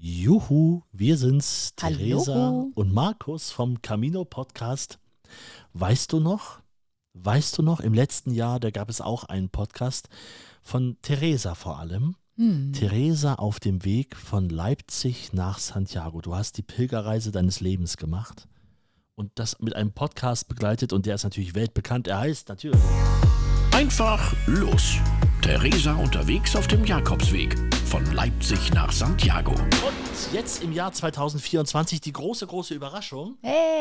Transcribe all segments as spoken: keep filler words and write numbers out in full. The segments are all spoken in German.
Juhu, wir sind's, Theresa Hallo. und Markus vom Camino Podcast. Weißt du noch, weißt du noch, im letzten Jahr, da gab es auch einen Podcast von Theresa vor allem. Hm. Theresa auf dem Weg von Leipzig nach Santiago. Du hast die Pilgerreise deines Lebens gemacht und das mit einem Podcast begleitet und der ist natürlich weltbekannt. Er heißt natürlich Einfach los. Theresa unterwegs auf dem Jakobsweg von Leipzig nach Santiago. Und jetzt im Jahr zwanzig vierundzwanzig die große, große Überraschung.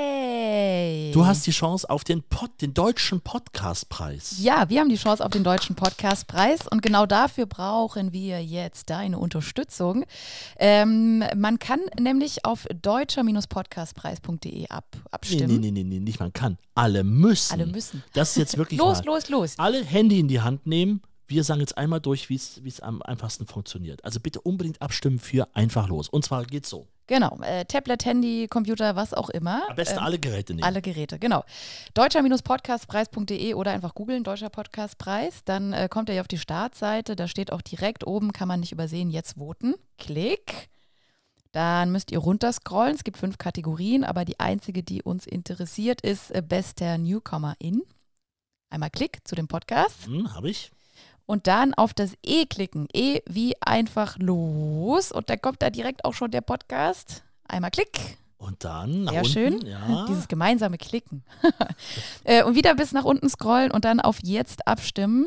Hey. Du hast die Chance auf den, Pod, den deutschen Podcastpreis. Ja, wir haben die Chance auf den Deutschen Podcastpreis und genau dafür brauchen wir jetzt deine Unterstützung. Ähm, man kann nämlich auf deutscher-podcastpreis punkt de ab, Nee, abstimmen. nee, nee, nee, nee, nicht man kann. Alle müssen. Alle müssen. Das ist jetzt wirklich Los, mal. los, los. Alle Handy in die Hand nehmen. Wir sagen jetzt einmal durch, wie es wie es am einfachsten funktioniert. Also bitte unbedingt abstimmen für einfach los. Und zwar geht's so. Genau, äh, Tablet, Handy, Computer, was auch immer. Am besten Ähm, alle Geräte nehmen. Alle Geräte, genau. deutscher-podcastpreis punkt de oder einfach googeln, Deutscher Podcastpreis. Dann äh, kommt ihr auf die Startseite, da steht auch direkt oben, kann man nicht übersehen, jetzt voten. Klick. Dann müsst ihr runterscrollen. Es gibt fünf Kategorien, aber die einzige, die uns interessiert, ist äh, bester Newcomer in. Einmal Klick zu dem Podcast. Hm, hab ich. Und dann auf das E klicken. E wie einfach los. Und dann kommt da direkt auch schon der Podcast. Einmal Klick. Und dann nach Sehr unten. schön. Ja. Dieses gemeinsame Klicken. Äh, und wieder bis nach unten scrollen und dann auf Jetzt abstimmen.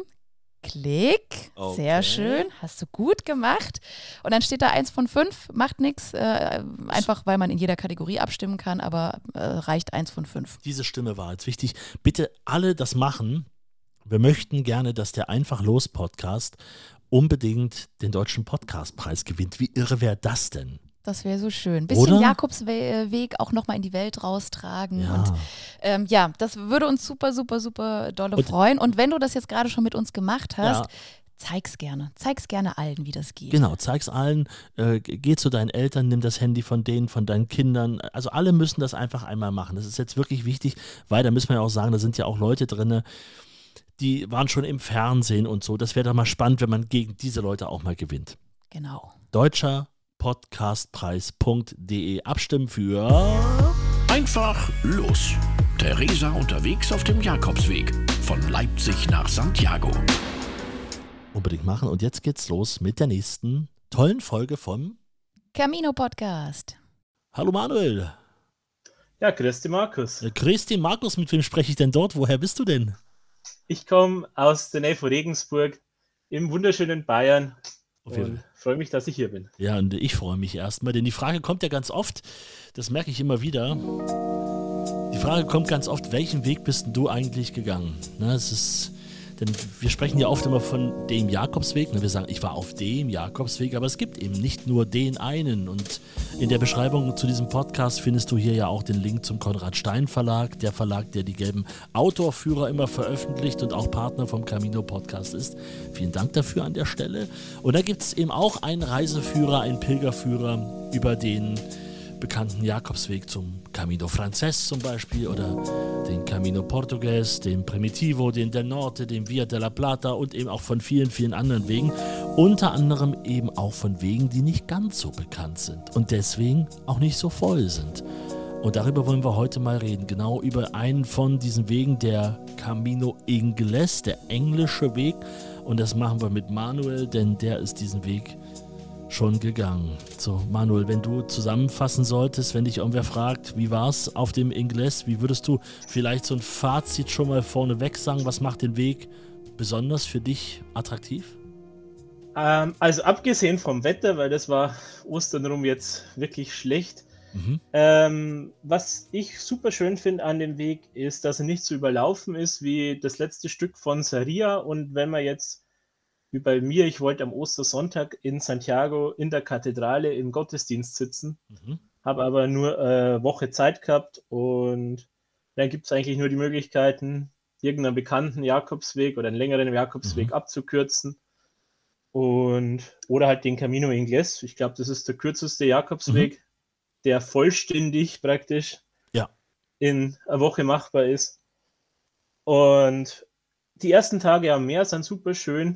Klick. Okay. Sehr schön. Hast du gut gemacht. Und dann steht da eins von fünf. Macht nichts. Äh, einfach, weil man in jeder Kategorie abstimmen kann, aber äh, reicht eins von fünf. Diese Stimme war jetzt wichtig. Bitte alle das machen. Wir möchten gerne, dass der Einfach los Podcast unbedingt den deutschen Podcastpreis gewinnt. Wie irre wäre das denn? Das wäre so schön. Bisschen Oder? Jakobsweg auch nochmal in die Welt raustragen. Ja. Und ähm, ja, das würde uns super, super, super dolle Und- freuen. Und wenn du das jetzt gerade schon mit uns gemacht hast, Ja. zeig's gerne. Zeig's gerne allen, wie das geht. Genau, zeig's allen, äh, geh zu deinen Eltern, nimm das Handy von denen, von deinen Kindern. Also alle müssen das einfach einmal machen. Das ist jetzt wirklich wichtig, weil da müssen wir ja auch sagen, da sind ja auch Leute drin, die waren schon im Fernsehen und so. Das wäre doch mal spannend, wenn man gegen diese Leute auch mal gewinnt. Genau. deutscher podcastpreis punkt de abstimmen für Einfach los. Theresa unterwegs auf dem Jakobsweg von Leipzig nach Santiago. unbedingt machen. Und jetzt geht's los mit der nächsten tollen Folge vom Camino Podcast. Hallo Manuel. Ja, grüß dich, Markus. Äh, Christi Markus, mit wem spreche ich denn dort? Woher bist du denn? Ich komme aus der Nähe von Regensburg im wunderschönen Bayern Auf jeden und Fall. freue mich, dass ich hier bin. Ja, und ich freue mich erstmal, denn die Frage kommt ja ganz oft, das merke ich immer wieder. Die Frage kommt ganz oft, welchen Weg bist denn du eigentlich gegangen? Ne, es ist, denn wir sprechen ja oft immer von dem Jakobsweg. Ne, wir sagen, ich war auf dem Jakobsweg, aber es gibt eben nicht nur den einen. Und in der Beschreibung zu diesem Podcast findest du hier ja auch den Link zum Konrad Stein Verlag, der Verlag, der die gelben Autorführer immer veröffentlicht und auch Partner vom Camino Podcast ist. Vielen Dank dafür an der Stelle. Und da gibt es eben auch einen Reiseführer, einen Pilgerführer über den bekannten Jakobsweg zum Camino Frances zum Beispiel oder den Camino Portugues, den Primitivo, den Del Norte, den Via de la Plata und eben auch von vielen, vielen anderen Wegen. Unter anderem eben auch von Wegen, die nicht ganz so bekannt sind und deswegen auch nicht so voll sind. Und darüber wollen wir heute mal reden, genau über einen von diesen Wegen, der Camino Inglés, der englische Weg. Und das machen wir mit Manuel, denn der ist diesen Weg schon gegangen. So, Manuel, wenn du zusammenfassen solltest, wenn dich irgendwer fragt, wie war es auf dem Inglés, wie würdest du vielleicht so ein Fazit schon mal vorneweg sagen, was macht den Weg besonders für dich attraktiv? Ähm, also abgesehen vom Wetter, weil das war Ostern rum jetzt wirklich schlecht. Mhm. Ähm, was ich super schön finde an dem Weg, ist, dass er nicht so überlaufen ist wie das letzte Stück von Sarria. Und wenn man jetzt, wie bei mir, ich wollte am Ostersonntag in Santiago in der Kathedrale im Gottesdienst sitzen, Mhm. habe aber nur eine Woche Zeit gehabt und dann gibt es eigentlich nur die Möglichkeiten, irgendeinen bekannten Jakobsweg oder einen längeren Jakobsweg Mhm. abzukürzen und oder halt den Camino Inglés. Ich glaube, das ist der kürzeste Jakobsweg, der vollständig praktisch Ja. in einer Woche machbar ist. Und die ersten Tage am Meer sind super schön.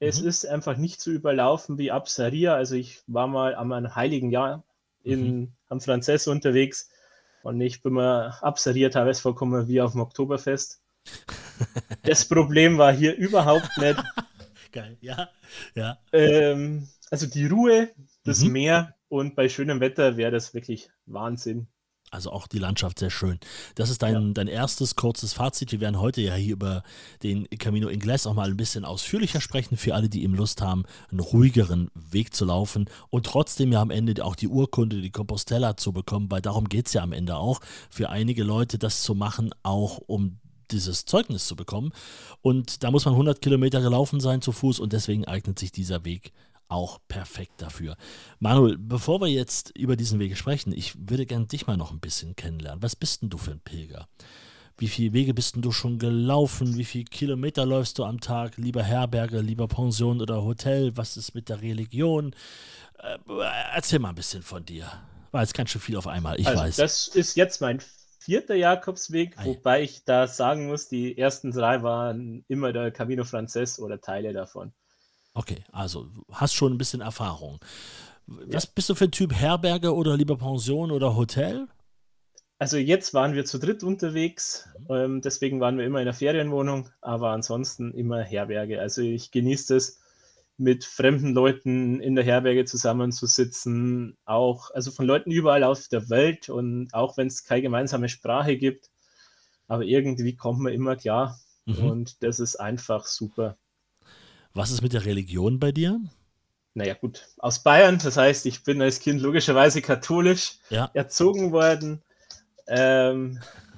Es Mhm. ist einfach nicht so überlaufen wie ab Sarria. Also ich war mal am einem heiligen Jahr in, Mhm. am Franzess unterwegs und ich bin mal ab Sarria teilweise vorgekommen wie auf dem Oktoberfest. Das Problem war hier überhaupt nicht. Geil, ja, ja. Ähm, also die Ruhe, das Mhm. Meer und bei schönem Wetter wäre das wirklich Wahnsinn. Also auch die Landschaft sehr schön. Das ist Ja. dein, dein erstes kurzes Fazit. Wir werden heute ja hier über den Camino Inglés auch mal ein bisschen ausführlicher sprechen, für alle, die eben Lust haben, einen ruhigeren Weg zu laufen und trotzdem ja am Ende auch die Urkunde, die Compostela zu bekommen, weil darum geht es ja am Ende auch, für einige Leute das zu machen, auch um dieses Zeugnis zu bekommen. Und da muss man hundert Kilometer gelaufen sein zu Fuß und deswegen eignet sich dieser Weg auch perfekt dafür. Manuel, bevor wir jetzt über diesen Weg sprechen, ich würde gerne dich mal noch ein bisschen kennenlernen. Was bist denn du für ein Pilger? Wie viele Wege bist denn du schon gelaufen? Wie viele Kilometer läufst du am Tag? Lieber Herberge, lieber Pension oder Hotel? Was ist mit der Religion? Äh, erzähl mal ein bisschen von dir. War jetzt ganz schön viel auf einmal, ich Also weiß. das ist jetzt mein vierter Jakobsweg, Ei. wobei ich da sagen muss, die ersten drei waren immer der Camino Frances oder Teile davon. Okay, also du hast schon ein bisschen Erfahrung. Was Ja. bist du für ein Typ? Herberge oder lieber Pension oder Hotel? Also jetzt waren wir zu dritt unterwegs, ähm, deswegen waren wir immer in der Ferienwohnung, aber ansonsten immer Herberge. Also ich genieße es, mit fremden Leuten in der Herberge zusammenzusitzen, auch also von Leuten überall auf der Welt und auch wenn es keine gemeinsame Sprache gibt, aber irgendwie kommt man immer klar Mhm. und das ist einfach super. Was ist mit der Religion bei dir? Naja gut, aus Bayern, das heißt, ich bin als Kind logischerweise katholisch Ja. erzogen worden. Ähm,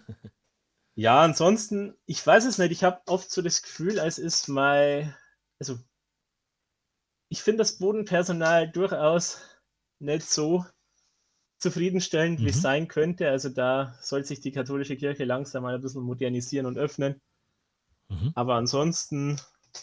ja, ansonsten, ich weiß es nicht, ich habe oft so das Gefühl, als ist mein, also ich finde das Bodenpersonal durchaus nicht so zufriedenstellend, wie es Mhm. sein könnte. Also da soll sich die katholische Kirche langsam mal ein bisschen modernisieren und öffnen. Mhm. Aber ansonsten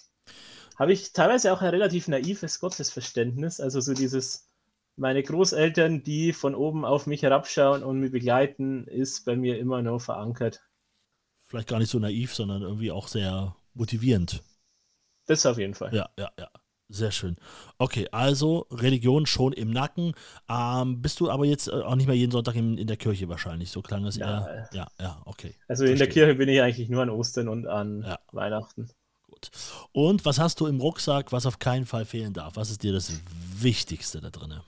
habe ich teilweise auch ein relativ naives Gottesverständnis. Also so dieses, meine Großeltern, die von oben auf mich herabschauen und mich begleiten, ist bei mir immer noch verankert. Vielleicht gar nicht so naiv, sondern irgendwie auch sehr motivierend. Das auf jeden Fall. Ja, ja, ja. Sehr schön. Okay, also Religion schon im Nacken. Ähm, bist du aber jetzt äh, auch nicht mehr jeden Sonntag in, in der Kirche wahrscheinlich? So klang es Ja, eher. Ja, ja, okay. also in der Verstehe. Kirche bin ich eigentlich nur an Ostern und an Ja. Weihnachten. Gut. Und was hast du im Rucksack, was auf keinen Fall fehlen darf? Was ist dir das Wichtigste da drin?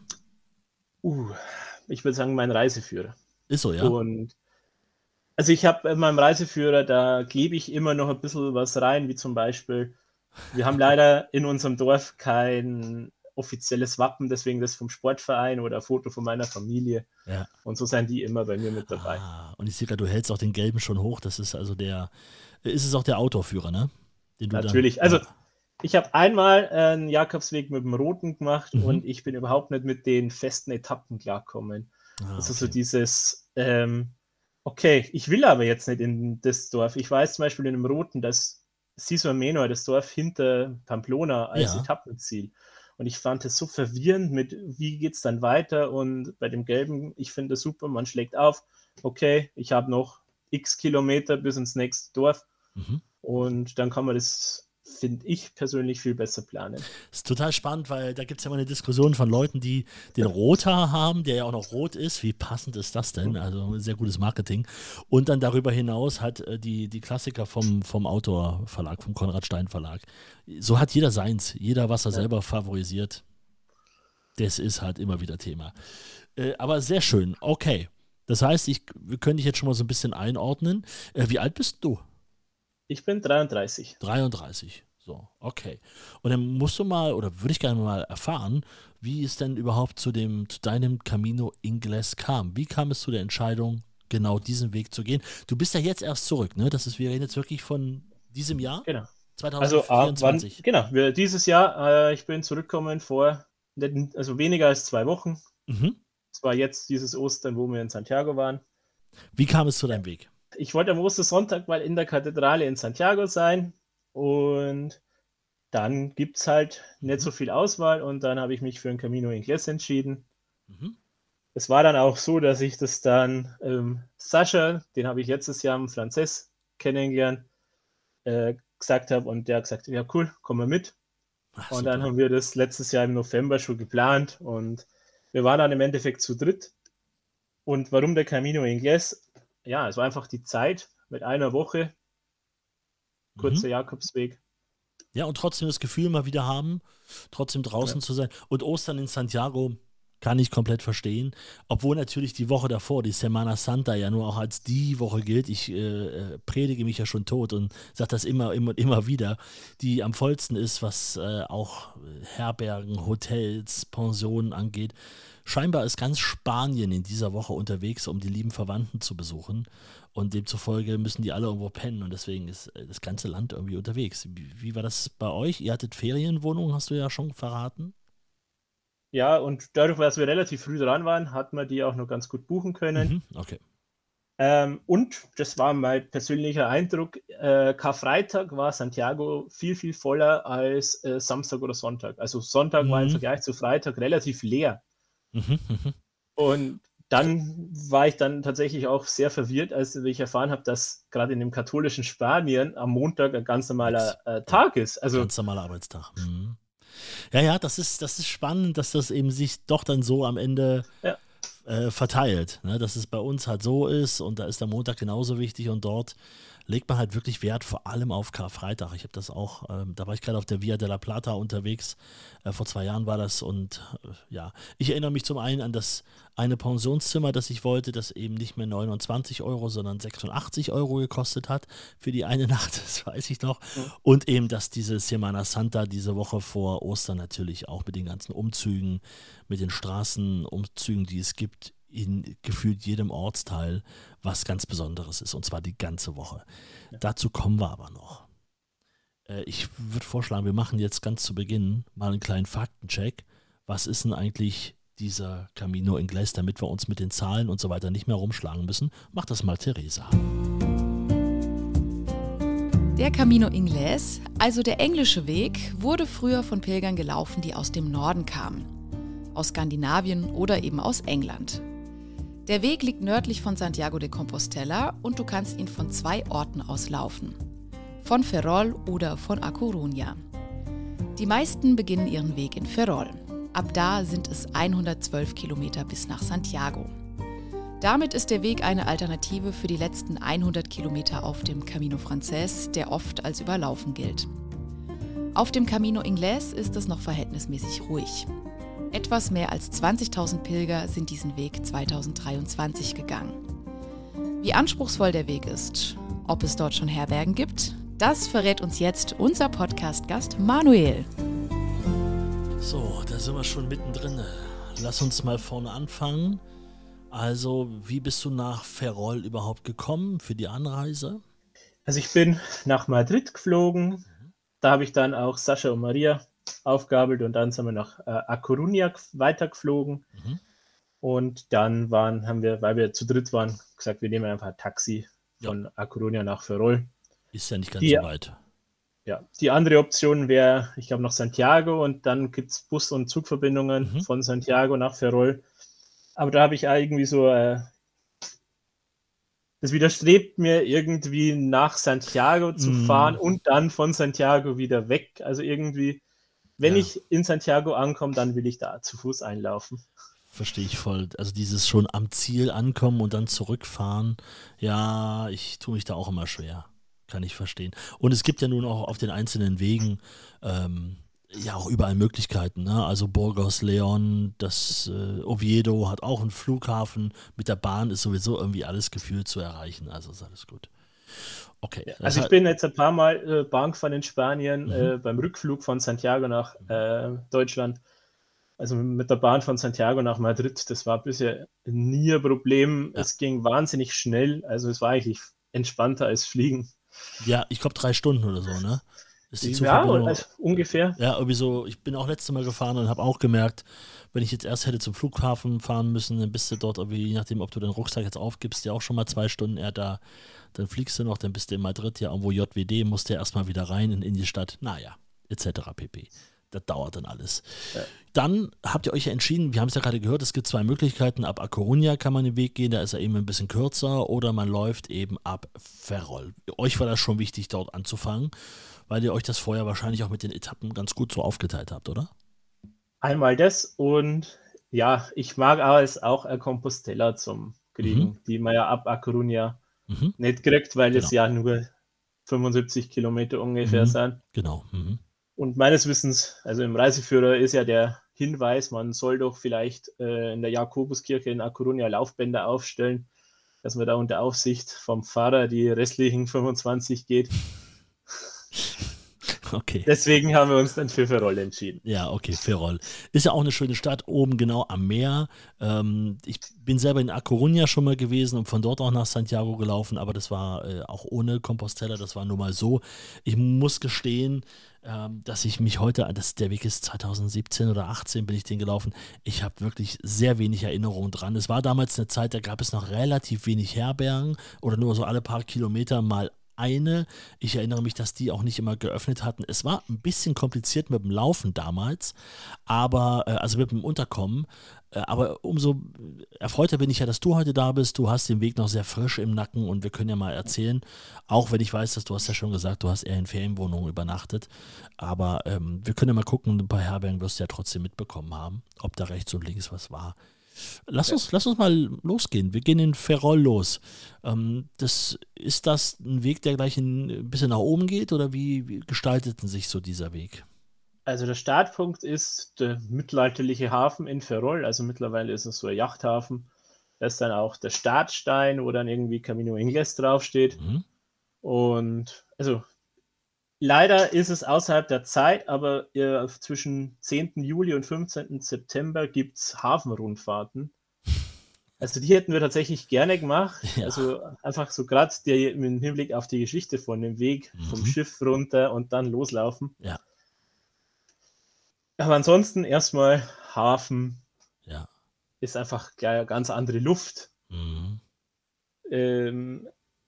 Uh, ich würde sagen, mein Reiseführer. Ist so, ja? Und also ich habe in meinem Reiseführer, da gebe ich immer noch ein bisschen was rein, wie zum Beispiel, wir haben leider in unserem Dorf kein offizielles Wappen, deswegen das vom Sportverein oder ein Foto von meiner Familie. Ja. Und so sind die immer bei mir mit dabei. Ah, und ich sehe gerade, du hältst auch den gelben schon hoch. Das ist also der, ist es auch der Outdoor-Führer, ne? Den du Natürlich. Dann, also ja. ich habe einmal einen Jakobsweg mit dem Roten gemacht Mhm. und ich bin überhaupt nicht mit den festen Etappen klarkommen. Ah, Also so okay. dieses, ähm, okay, ich will aber jetzt nicht in das Dorf. Ich weiß zum Beispiel in dem Roten, dass Siso Menor, das Dorf hinter Pamplona, als Ja. Etappenziel. Und ich fand es so verwirrend mit, wie geht es dann weiter? Und bei dem Gelben, ich finde es super, man schlägt auf, okay, ich habe noch x Kilometer bis ins nächste Dorf. Mhm. Und dann kann man das, finde ich persönlich, viel besser planen. Das ist total spannend, weil da gibt es ja mal eine Diskussion von Leuten, die den Rothaar haben, der ja auch noch rot ist. Wie passend ist das denn? Also sehr gutes Marketing. Und dann darüber hinaus hat äh, die, die Klassiker vom, vom Autor-Verlag, vom Konrad Stein Verlag. So hat jeder seins, jeder, was er Ja. selber favorisiert. Das ist halt immer wieder Thema. Äh, aber sehr schön, okay. Das heißt, ich, wir können dich jetzt schon mal so ein bisschen einordnen. Äh, wie alt bist du? Ich bin dreiunddreißig. dreiunddreißig. So, okay. Und dann musst du mal, oder würde ich gerne mal erfahren, wie es denn überhaupt zu dem, zu deinem Camino Inglés kam. Wie kam es zu der Entscheidung, genau diesen Weg zu gehen? Du bist ja jetzt erst zurück, ne? Das ist, wir reden jetzt wirklich von diesem Jahr, Genau. Also zwanzig ah, wann, vierundzwanzig. genau, wir, dieses Jahr, äh, ich bin zurückgekommen vor, nicht- also weniger als zwei Wochen. Mhm. Es war jetzt dieses Ostern, wo wir in Santiago waren. Wie kam es zu deinem Weg? Ich wollte am Ostersonntag mal in der Kathedrale in Santiago sein und dann gibt es halt nicht Mhm. so viel Auswahl und dann habe ich mich für ein Camino Inglés entschieden. Mhm. Es war dann auch so, dass ich das dann ähm, Sascha, den habe ich letztes Jahr im Franzess kennengelernt, äh, gesagt habe und der hat gesagt, ja cool, komm mal mit. Ach, Und super. dann haben wir das letztes Jahr im November schon geplant und wir waren dann im Endeffekt zu dritt. Und warum der Camino Inglés? Ja, es war einfach die Zeit mit einer Woche, kurzer Mhm. Jakobsweg. Ja, und trotzdem das Gefühl mal wieder haben, trotzdem draußen Ja. zu sein. Und Ostern in Santiago kann ich komplett verstehen. Obwohl natürlich die Woche davor, die Semana Santa, ja nur auch als die Woche gilt. Ich äh, predige mich ja schon tot und sage das immer, immer und immer wieder, die am vollsten ist, was äh, auch Herbergen, Hotels, Pensionen angeht. Scheinbar ist ganz Spanien in dieser Woche unterwegs, um die lieben Verwandten zu besuchen. Und demzufolge müssen die alle irgendwo pennen und deswegen ist äh, das ganze Land irgendwie unterwegs. Wie, wie war das bei euch? Ihr hattet Ferienwohnungen, hast du ja schon verraten. Ja, und dadurch, dass wir relativ früh dran waren, hat man die auch noch ganz gut buchen können. Mhm, okay. Ähm, und das war mein persönlicher Eindruck, äh, Karfreitag war Santiago viel, viel voller als äh, Samstag oder Sonntag. Also Sonntag war im Mhm. Vergleich zu Freitag relativ leer. Mhm, mhm. Und dann war ich dann tatsächlich auch sehr verwirrt, als ich erfahren habe, dass gerade in dem katholischen Spanien am Montag ein ganz normaler äh, Tag ist. Also Ganz normaler Arbeitstag. Mhm. Ja, ja, das ist, das ist spannend, dass das eben sich doch dann so am Ende Ja. äh, verteilt. Ne? Dass es bei uns halt so ist und da ist der Montag genauso wichtig und dort legt man halt wirklich Wert vor allem auf Karfreitag. Ich habe das auch, ähm, da war ich gerade auf der Via de la Plata unterwegs, äh, vor zwei Jahren war das und äh, ja, ich erinnere mich zum einen an das eine Pensionszimmer, das ich wollte, das eben nicht mehr neunundzwanzig Euro, sondern sechsundachtzig Euro gekostet hat für die eine Nacht, das weiß ich noch. Mhm. Und eben, dass diese Semana Santa diese Woche vor Ostern natürlich auch mit den ganzen Umzügen, mit den Straßenumzügen, die es gibt, in gefühlt jedem Ortsteil was ganz Besonderes ist, und zwar die ganze Woche. Ja. Dazu kommen wir aber noch. Äh, ich würde vorschlagen, wir machen jetzt ganz zu Beginn mal einen kleinen Faktencheck. Was ist denn eigentlich dieser Camino Inglés, damit wir uns mit den Zahlen und so weiter nicht mehr rumschlagen müssen? Mach das mal, Theresa. Der Camino Inglés, also der englische Weg, wurde früher von Pilgern gelaufen, die aus dem Norden kamen. Aus Skandinavien oder eben aus England. Der Weg liegt nördlich von Santiago de Compostela und du kannst ihn von zwei Orten aus laufen. Von Ferrol oder von A Coruña. Die meisten beginnen ihren Weg in Ferrol. Ab da sind es hundertzwölf Kilometer bis nach Santiago. Damit ist der Weg eine Alternative für die letzten hundert Kilometer auf dem Camino Francés, der oft als überlaufen gilt. Auf dem Camino Inglés ist es noch verhältnismäßig ruhig. Etwas mehr als zwanzigtausend Pilger sind diesen Weg zweitausenddreiundzwanzig gegangen. Wie anspruchsvoll der Weg ist, ob es dort schon Herbergen gibt, das verrät uns jetzt unser Podcast-Gast Manuel. So, da sind wir schon mittendrin. Lass uns mal vorne anfangen. Also, wie bist du nach Ferrol überhaupt gekommen für die Anreise? Also ich bin nach Madrid geflogen. Da habe ich dann auch Sascha und Maria aufgabelt und dann sind wir nach äh, A Coruña weitergeflogen. Mhm. Und dann waren, haben wir, weil wir zu dritt waren, gesagt, wir nehmen einfach ein Taxi von A Coruña nach Ferrol. Ist ja nicht ganz Die- so weit. Ja, die andere Option wäre, ich glaube, nach Santiago und dann gibt es Bus- und Zugverbindungen Mhm. von Santiago nach Ferrol. Aber da habe ich auch irgendwie so, äh, das widerstrebt mir irgendwie nach Santiago zu Mm. fahren und dann von Santiago wieder weg. Also irgendwie, wenn Ja. ich in Santiago ankomme, dann will ich da zu Fuß einlaufen. Verstehe ich voll. Also dieses schon am Ziel ankommen und dann zurückfahren, ja, ich tue mich da auch immer schwer. Kann ich verstehen. Und es gibt ja nun auch auf den einzelnen Wegen ähm, ja auch überall Möglichkeiten. Ne? Also Burgos, León, das äh, Oviedo hat auch einen Flughafen. Mit der Bahn ist sowieso irgendwie alles gefühlt zu erreichen. Also ist alles gut. Okay. das Also ich hat- bin jetzt ein paar Mal äh, Bahn gefahren in Spanien, Mhm. äh, beim Rückflug von Santiago nach äh, Deutschland. Also mit der Bahn von Santiago nach Madrid, das war bisher nie ein Problem. Ja. Es ging wahnsinnig schnell, also es war eigentlich entspannter als Fliegen. ja, ich glaube drei Stunden oder so, ne? Ist die Ja, Zugverbindung- also ungefähr. Ja, irgendwie so, ich bin auch letztes Mal gefahren und habe auch gemerkt, wenn ich jetzt erst hätte zum Flughafen fahren müssen, dann bist du dort irgendwie, je nachdem, ob du deinen Rucksack jetzt aufgibst, ja auch schon mal zwei Stunden eher da. Dann fliegst du noch, dann bist du in Madrid, ja irgendwo J W D, musst du ja erstmal wieder rein in, in die Stadt. Naja, et cetera pp. Das dauert dann alles. Ja. Dann habt ihr euch ja entschieden, wir haben es ja gerade gehört, es gibt zwei Möglichkeiten. Ab A Coruña kann man den Weg gehen, da ist er eben ein bisschen kürzer, oder man läuft eben ab Ferrol. Euch war das schon wichtig, dort anzufangen. weil ihr euch das vorher wahrscheinlich auch mit den Etappen ganz gut so aufgeteilt habt, oder? Einmal das und ja, ich mag aber es auch eine Compostela zum Kriegen, Mhm. die man ja ab A Coruña Mhm. nicht kriegt, weil es Genau. ja nur fünfundsiebzig Kilometer ungefähr Mhm. sind. Genau. Mhm. Und meines Wissens, also im Reiseführer ist ja der Hinweis, man soll doch vielleicht äh, in der Jakobuskirche in A Coruña Laufbänder aufstellen, dass man da unter Aufsicht vom Pfarrer die restlichen fünfundzwanzig geht. Okay. Deswegen haben wir uns dann für Ferrol entschieden. Ja, okay, Ferrol. Ist ja auch eine schöne Stadt, oben genau am Meer. Ähm, ich bin selber in A Coruña schon mal gewesen und von dort auch nach Santiago gelaufen, aber das war äh, auch ohne Compostela, das war nur mal so. Ich muss gestehen, ähm, dass ich mich heute, das, der Weg ist zwanzig siebzehn oder achtzehn bin ich den gelaufen, ich habe wirklich sehr wenig Erinnerung dran. Es war damals eine Zeit, da gab es noch relativ wenig Herbergen oder nur so alle paar Kilometer mal eine. Ich erinnere mich, dass die auch nicht immer geöffnet hatten. Es war ein bisschen kompliziert mit dem Laufen damals, aber, äh, also mit dem Unterkommen. Äh, aber umso erfreuter bin ich ja, dass du heute da bist. Du hast den Weg noch sehr frisch im Nacken und wir können ja mal erzählen, auch wenn ich weiß, dass du hast ja schon gesagt, du hast eher in Ferienwohnungen übernachtet. Aber ähm, wir können ja mal gucken, ein paar Herbergen wirst du ja trotzdem mitbekommen haben, ob da rechts und links was war. Lass uns, lass uns mal losgehen. Wir gehen in Ferrol los. Ähm, das, ist das ein Weg, der gleich ein, ein bisschen nach oben geht oder wie, wie gestaltet sich so dieser Weg? Also der Startpunkt ist der mittelalterliche Hafen in Ferrol. Also mittlerweile ist es so ein Yachthafen. Da ist dann auch der Startstein, wo dann irgendwie Camino Inglés draufsteht. Mhm. Und also leider ist es außerhalb der Zeit, aber äh, zwischen zehnten Juli und fünfzehnten September gibt es Hafenrundfahrten. Also die hätten wir tatsächlich gerne gemacht. Ja. Also einfach so gerade im Hinblick auf die Geschichte von dem Weg vom Mhm. Schiff runter und dann loslaufen. Ja, Aber ansonsten erstmal Hafen ja. ist einfach gleich ganz andere Luft. Mhm. Ähm,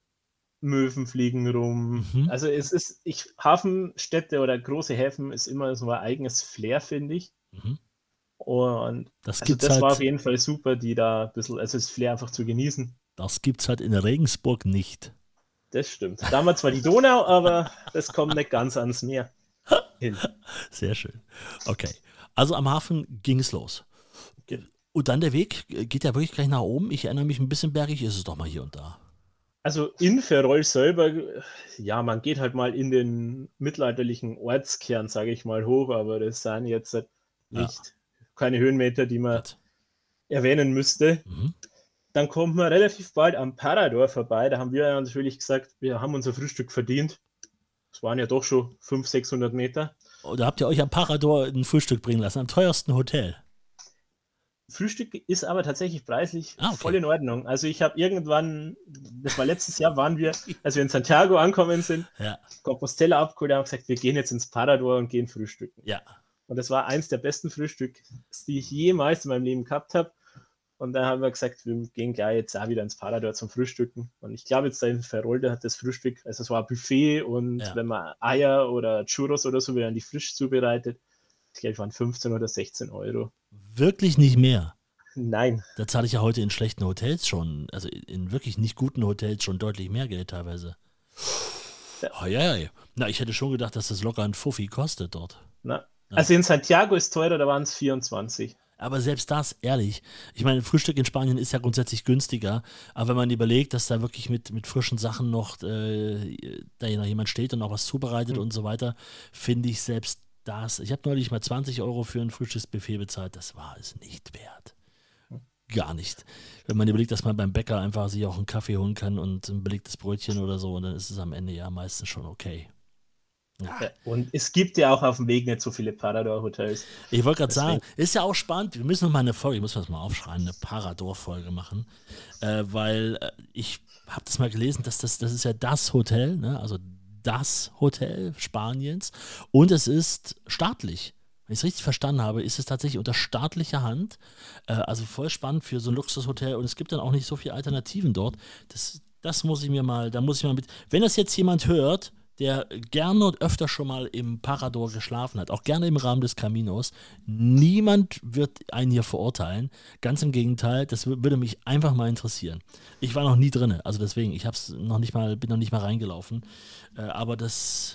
Möwen fliegen rum. Mhm. Also es ist, ich, Hafenstädte oder große Häfen ist immer so ein eigenes Flair, finde ich. Mhm. Und Das also gibt's das war halt, auf jeden Fall super, die da ein bisschen, also das Flair einfach zu genießen. das gibt's halt in Regensburg nicht. Das stimmt. Damals war die Donau, aber das kommt nicht ganz ans Meer hin. Sehr schön. Okay. Also am Hafen ging es los. Ge- Und dann der Weg äh, geht ja wirklich gleich nach oben. Ich erinnere mich, ein bisschen bergig ist es doch mal hier und da. Also in Ferrol selber, ja, man geht halt mal in den mittelalterlichen Ortskern, sage ich mal, hoch, aber das sind jetzt halt nicht keine Höhenmeter, die man Gut. erwähnen müsste. Mhm. Dann kommt man relativ bald am Parador vorbei. Da haben wir ja natürlich gesagt, wir haben unser Frühstück verdient. Das waren ja doch schon fünfhundert, sechshundert Meter. Oder habt ihr euch am Parador ein Frühstück bringen lassen, am teuersten Hotel? Frühstück ist aber tatsächlich preislich Ah, okay. voll in Ordnung. Also ich habe irgendwann, das war letztes Jahr, waren wir, als wir in Santiago angekommen sind, Ja, Compostela abgeholt, haben gesagt, wir gehen jetzt ins Parador und gehen frühstücken. ja. Und das war eins der besten Frühstücke, die ich jemals in meinem Leben gehabt habe. Und dann haben wir gesagt, wir gehen gleich jetzt auch wieder ins Parador zum Frühstücken. Und ich glaube, jetzt da in Ferrol, da hat das Frühstück, also es war ein Buffet und Ja. wenn man Eier oder Churros oder so, werden die frisch zubereitet. Ich glaube, es waren fünfzehn oder sechzehn Euro. Wirklich nicht mehr. Nein, Da zahle ich ja heute in schlechten Hotels schon, also in wirklich nicht guten Hotels schon deutlich mehr Geld teilweise. Oh, ja, ja. Na, ich hätte schon gedacht, dass das locker ein Fuffi kostet dort. na. Also in Santiago ist teurer, da waren es vierundzwanzig. Aber selbst das, ehrlich, ich meine, Frühstück in Spanien ist ja grundsätzlich günstiger, aber wenn man überlegt, dass da wirklich mit, mit frischen Sachen noch äh, da noch jemand steht und auch was zubereitet Hm. und so weiter, finde ich selbst das, ich habe neulich mal zwanzig Euro für ein Frühstücksbuffet bezahlt, das war es nicht wert. Gar nicht. Wenn man überlegt, dass man beim Bäcker einfach sich auch einen Kaffee holen kann und ein belegtes Brötchen oder so, und dann ist es am Ende ja meistens schon okay. Ja. Ja, und es gibt ja auch auf dem Weg nicht so viele Parador-Hotels. Ich wollte gerade sagen, Deswegen. ist ja auch spannend. Wir müssen noch mal eine Folge, ich muss das mal aufschreiben, eine Parador-Folge machen, äh, weil äh, ich habe das mal gelesen, dass das, das ist ja das Hotel, ne? Also das Hotel Spaniens und es ist staatlich. Wenn ich es richtig verstanden habe, ist es tatsächlich unter staatlicher Hand. Äh, also voll spannend für so ein Luxushotel und es gibt dann auch nicht so viele Alternativen dort. Das, das muss ich mir mal, da muss ich mal mit. Wenn das jetzt jemand hört, der gerne und öfter schon mal im Parador geschlafen hat, auch gerne im Rahmen des Caminos, niemand wird einen hier verurteilen. Ganz im Gegenteil, das wür- würde mich einfach mal interessieren. Ich war noch nie drin, also deswegen, ich hab's noch nicht mal, bin noch nicht mal reingelaufen. Äh, aber das,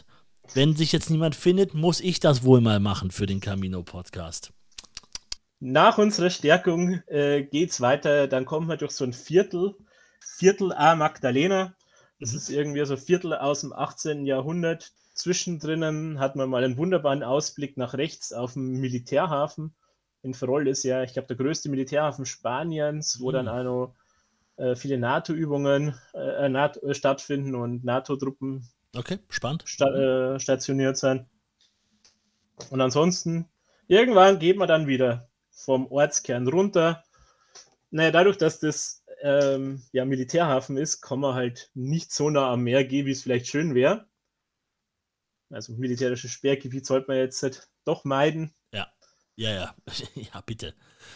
wenn sich jetzt niemand findet, muss ich das wohl mal machen für den Camino-Podcast. Nach unserer Stärkung äh, geht es weiter, dann kommt man durch so ein Viertel, Viertel A Magdalena. Das mhm. ist irgendwie so ein Viertel aus dem achtzehnten Jahrhundert. Zwischendrin hat man mal einen wunderbaren Ausblick nach rechts auf den Militärhafen. In Ferrol ist ja, ich glaube, der größte Militärhafen Spaniens, wo mhm. dann auch noch äh, viele NATO-Übungen äh, NATO, stattfinden und NATO-Truppen okay, spannend. Sta- äh, stationiert sind. Und ansonsten, irgendwann geht man dann wieder vom Ortskern runter. Naja, dadurch, dass das ähm, ja Militärhafen ist, kann man halt nicht so nah am Meer gehen, wie es vielleicht schön wäre. Also militärisches Sperrgebiet sollte man jetzt halt doch meiden. Ja, ja, ja, ja, bitte.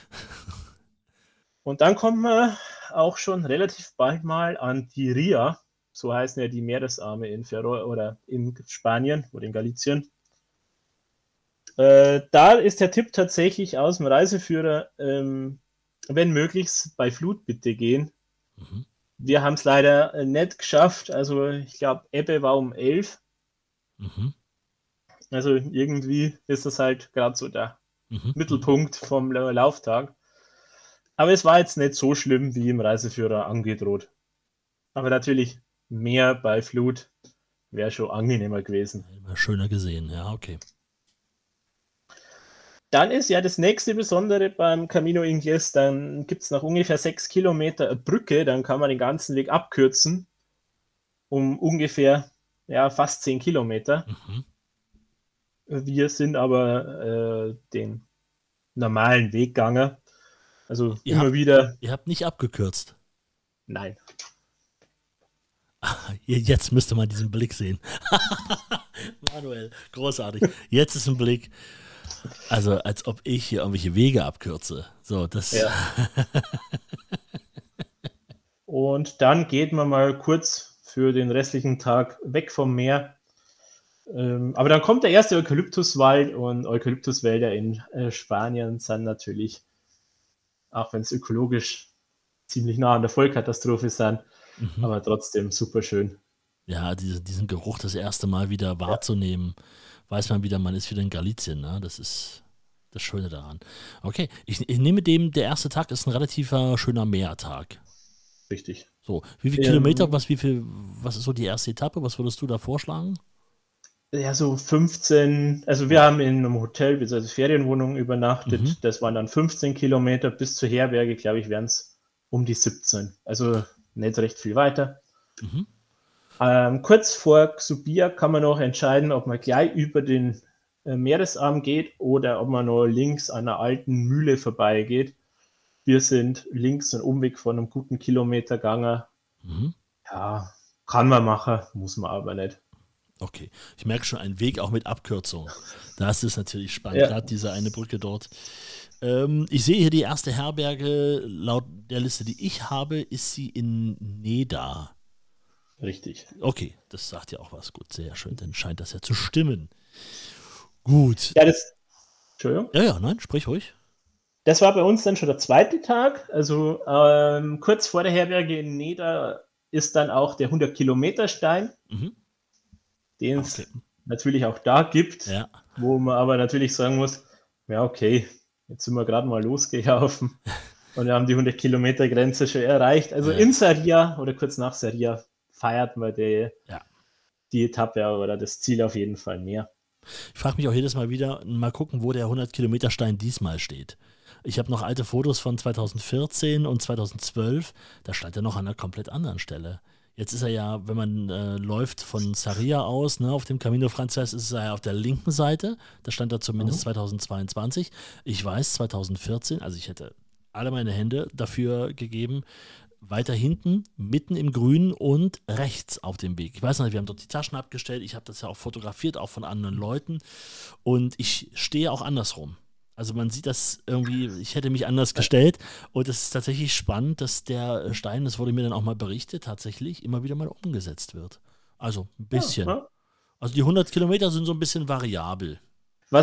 Und dann kommt man auch schon relativ bald mal an die Ria, so heißen ja die Meeresarme in Ferrol oder in Spanien oder in Galicien. Äh, da ist der Tipp tatsächlich aus dem Reiseführer, ähm, wenn möglich, bei Flut bitte gehen. Mhm. Wir haben es leider nicht geschafft, also ich glaube, Ebbe war um elf. Mhm. Also irgendwie ist das halt gerade so der mhm. Mittelpunkt vom Lauftag. Aber es war jetzt nicht so schlimm, wie im Reiseführer angedroht. Aber natürlich mehr bei Flut wäre schon angenehmer gewesen. Immer schöner gesehen, ja, okay. Dann ist ja das nächste Besondere beim Camino Inglés, dann gibt es nach ungefähr sechs Kilometer eine Brücke, dann kann man den ganzen Weg abkürzen, um ungefähr ja, fast zehn Kilometer. Mhm. Wir sind aber äh, den normalen Weg gegangen. Also ihr immer habt, wieder. Ihr habt nicht abgekürzt? Nein. Jetzt müsste man diesen Blick sehen. Manuel, großartig. Jetzt ist ein Blick, also als ob ich hier irgendwelche Wege abkürze. So, das. Ja. Und dann geht man mal kurz für den restlichen Tag weg vom Meer. Ähm, aber dann kommt der erste Eukalyptuswald und Eukalyptuswälder in äh, Spanien sind natürlich, auch wenn es ökologisch ziemlich nah an der Vollkatastrophe sind, mhm. aber trotzdem super schön. Ja, diese, diesen Geruch das erste Mal wieder wahrzunehmen, ja. weiß man wieder, man ist wieder in Galicien, ne? Das ist das Schöne daran. Okay, ich, ich nehme dem, der erste Tag ist ein relativer schöner Meertag. Richtig. So, wie viele ähm, Kilometer, was, wie viel, was ist so die erste Etappe, was würdest du da vorschlagen? Ja, so fünfzehn, also wir haben in einem Hotel, also Ferienwohnung übernachtet, mhm. das waren dann fünfzehn Kilometer bis zur Herberge, glaube ich, wären es um die siebzehn, also nicht recht viel weiter. Mhm. Ähm, kurz vor Xubia kann man noch entscheiden, ob man gleich über den äh, Meeresarm geht oder ob man noch links an einer alten Mühle vorbeigeht. Wir sind links einen Umweg von einem guten Kilometer gegangen. Mhm. Ja, kann man machen, muss man aber nicht. Okay, ich merke schon einen Weg auch mit Abkürzung. Das ist natürlich spannend, ja. Gerade diese eine Brücke dort. Ähm, ich sehe hier die erste Herberge, laut der Liste, die ich habe, ist sie in Neda. Richtig. Okay, das sagt ja auch was. Gut, sehr schön, dann scheint das ja zu stimmen. Gut. Ja, das, Entschuldigung. Ja, ja, nein, sprich ruhig. Das war bei uns dann schon der zweite Tag, also ähm, kurz vor der Herberge in Neda ist dann auch der hundert-Kilometer-Stein. Mhm. Den es okay. natürlich auch da gibt, ja. wo man aber natürlich sagen muss, ja okay, jetzt sind wir gerade mal losgelaufen und wir haben die hundert-Kilometer-Grenze schon erreicht. Also ja. in Sarria oder kurz nach Sarria feiert man die, ja. die Etappe oder das Ziel auf jeden Fall mehr. Ich frage mich auch jedes Mal wieder, mal gucken, wo der hundert-Kilometer-Stein diesmal steht. Ich habe noch alte Fotos von zweitausendvierzehn und zweitausendzwölf, da stand er noch an einer komplett anderen Stelle. Jetzt ist er ja, wenn man äh, läuft von Sarria aus, ne, auf dem Camino Frances, ist er ja auf der linken Seite. Da stand er zumindest mhm. zweitausendzweiundzwanzig. Ich weiß, zweitausendvierzehn, also ich hätte alle meine Hände dafür gegeben, weiter hinten, mitten im Grün und rechts auf dem Weg. Ich weiß nicht, wir haben dort die Taschen abgestellt. Ich habe das ja auch fotografiert, auch von anderen Leuten. Und ich stehe auch andersrum. Also man sieht das irgendwie, ich hätte mich anders gestellt und es ist tatsächlich spannend, dass der Stein, das wurde mir dann auch mal berichtet, tatsächlich immer wieder mal umgesetzt wird. Also ein bisschen. Ja, ja. Also die hundert Kilometer sind so ein bisschen variabel. Was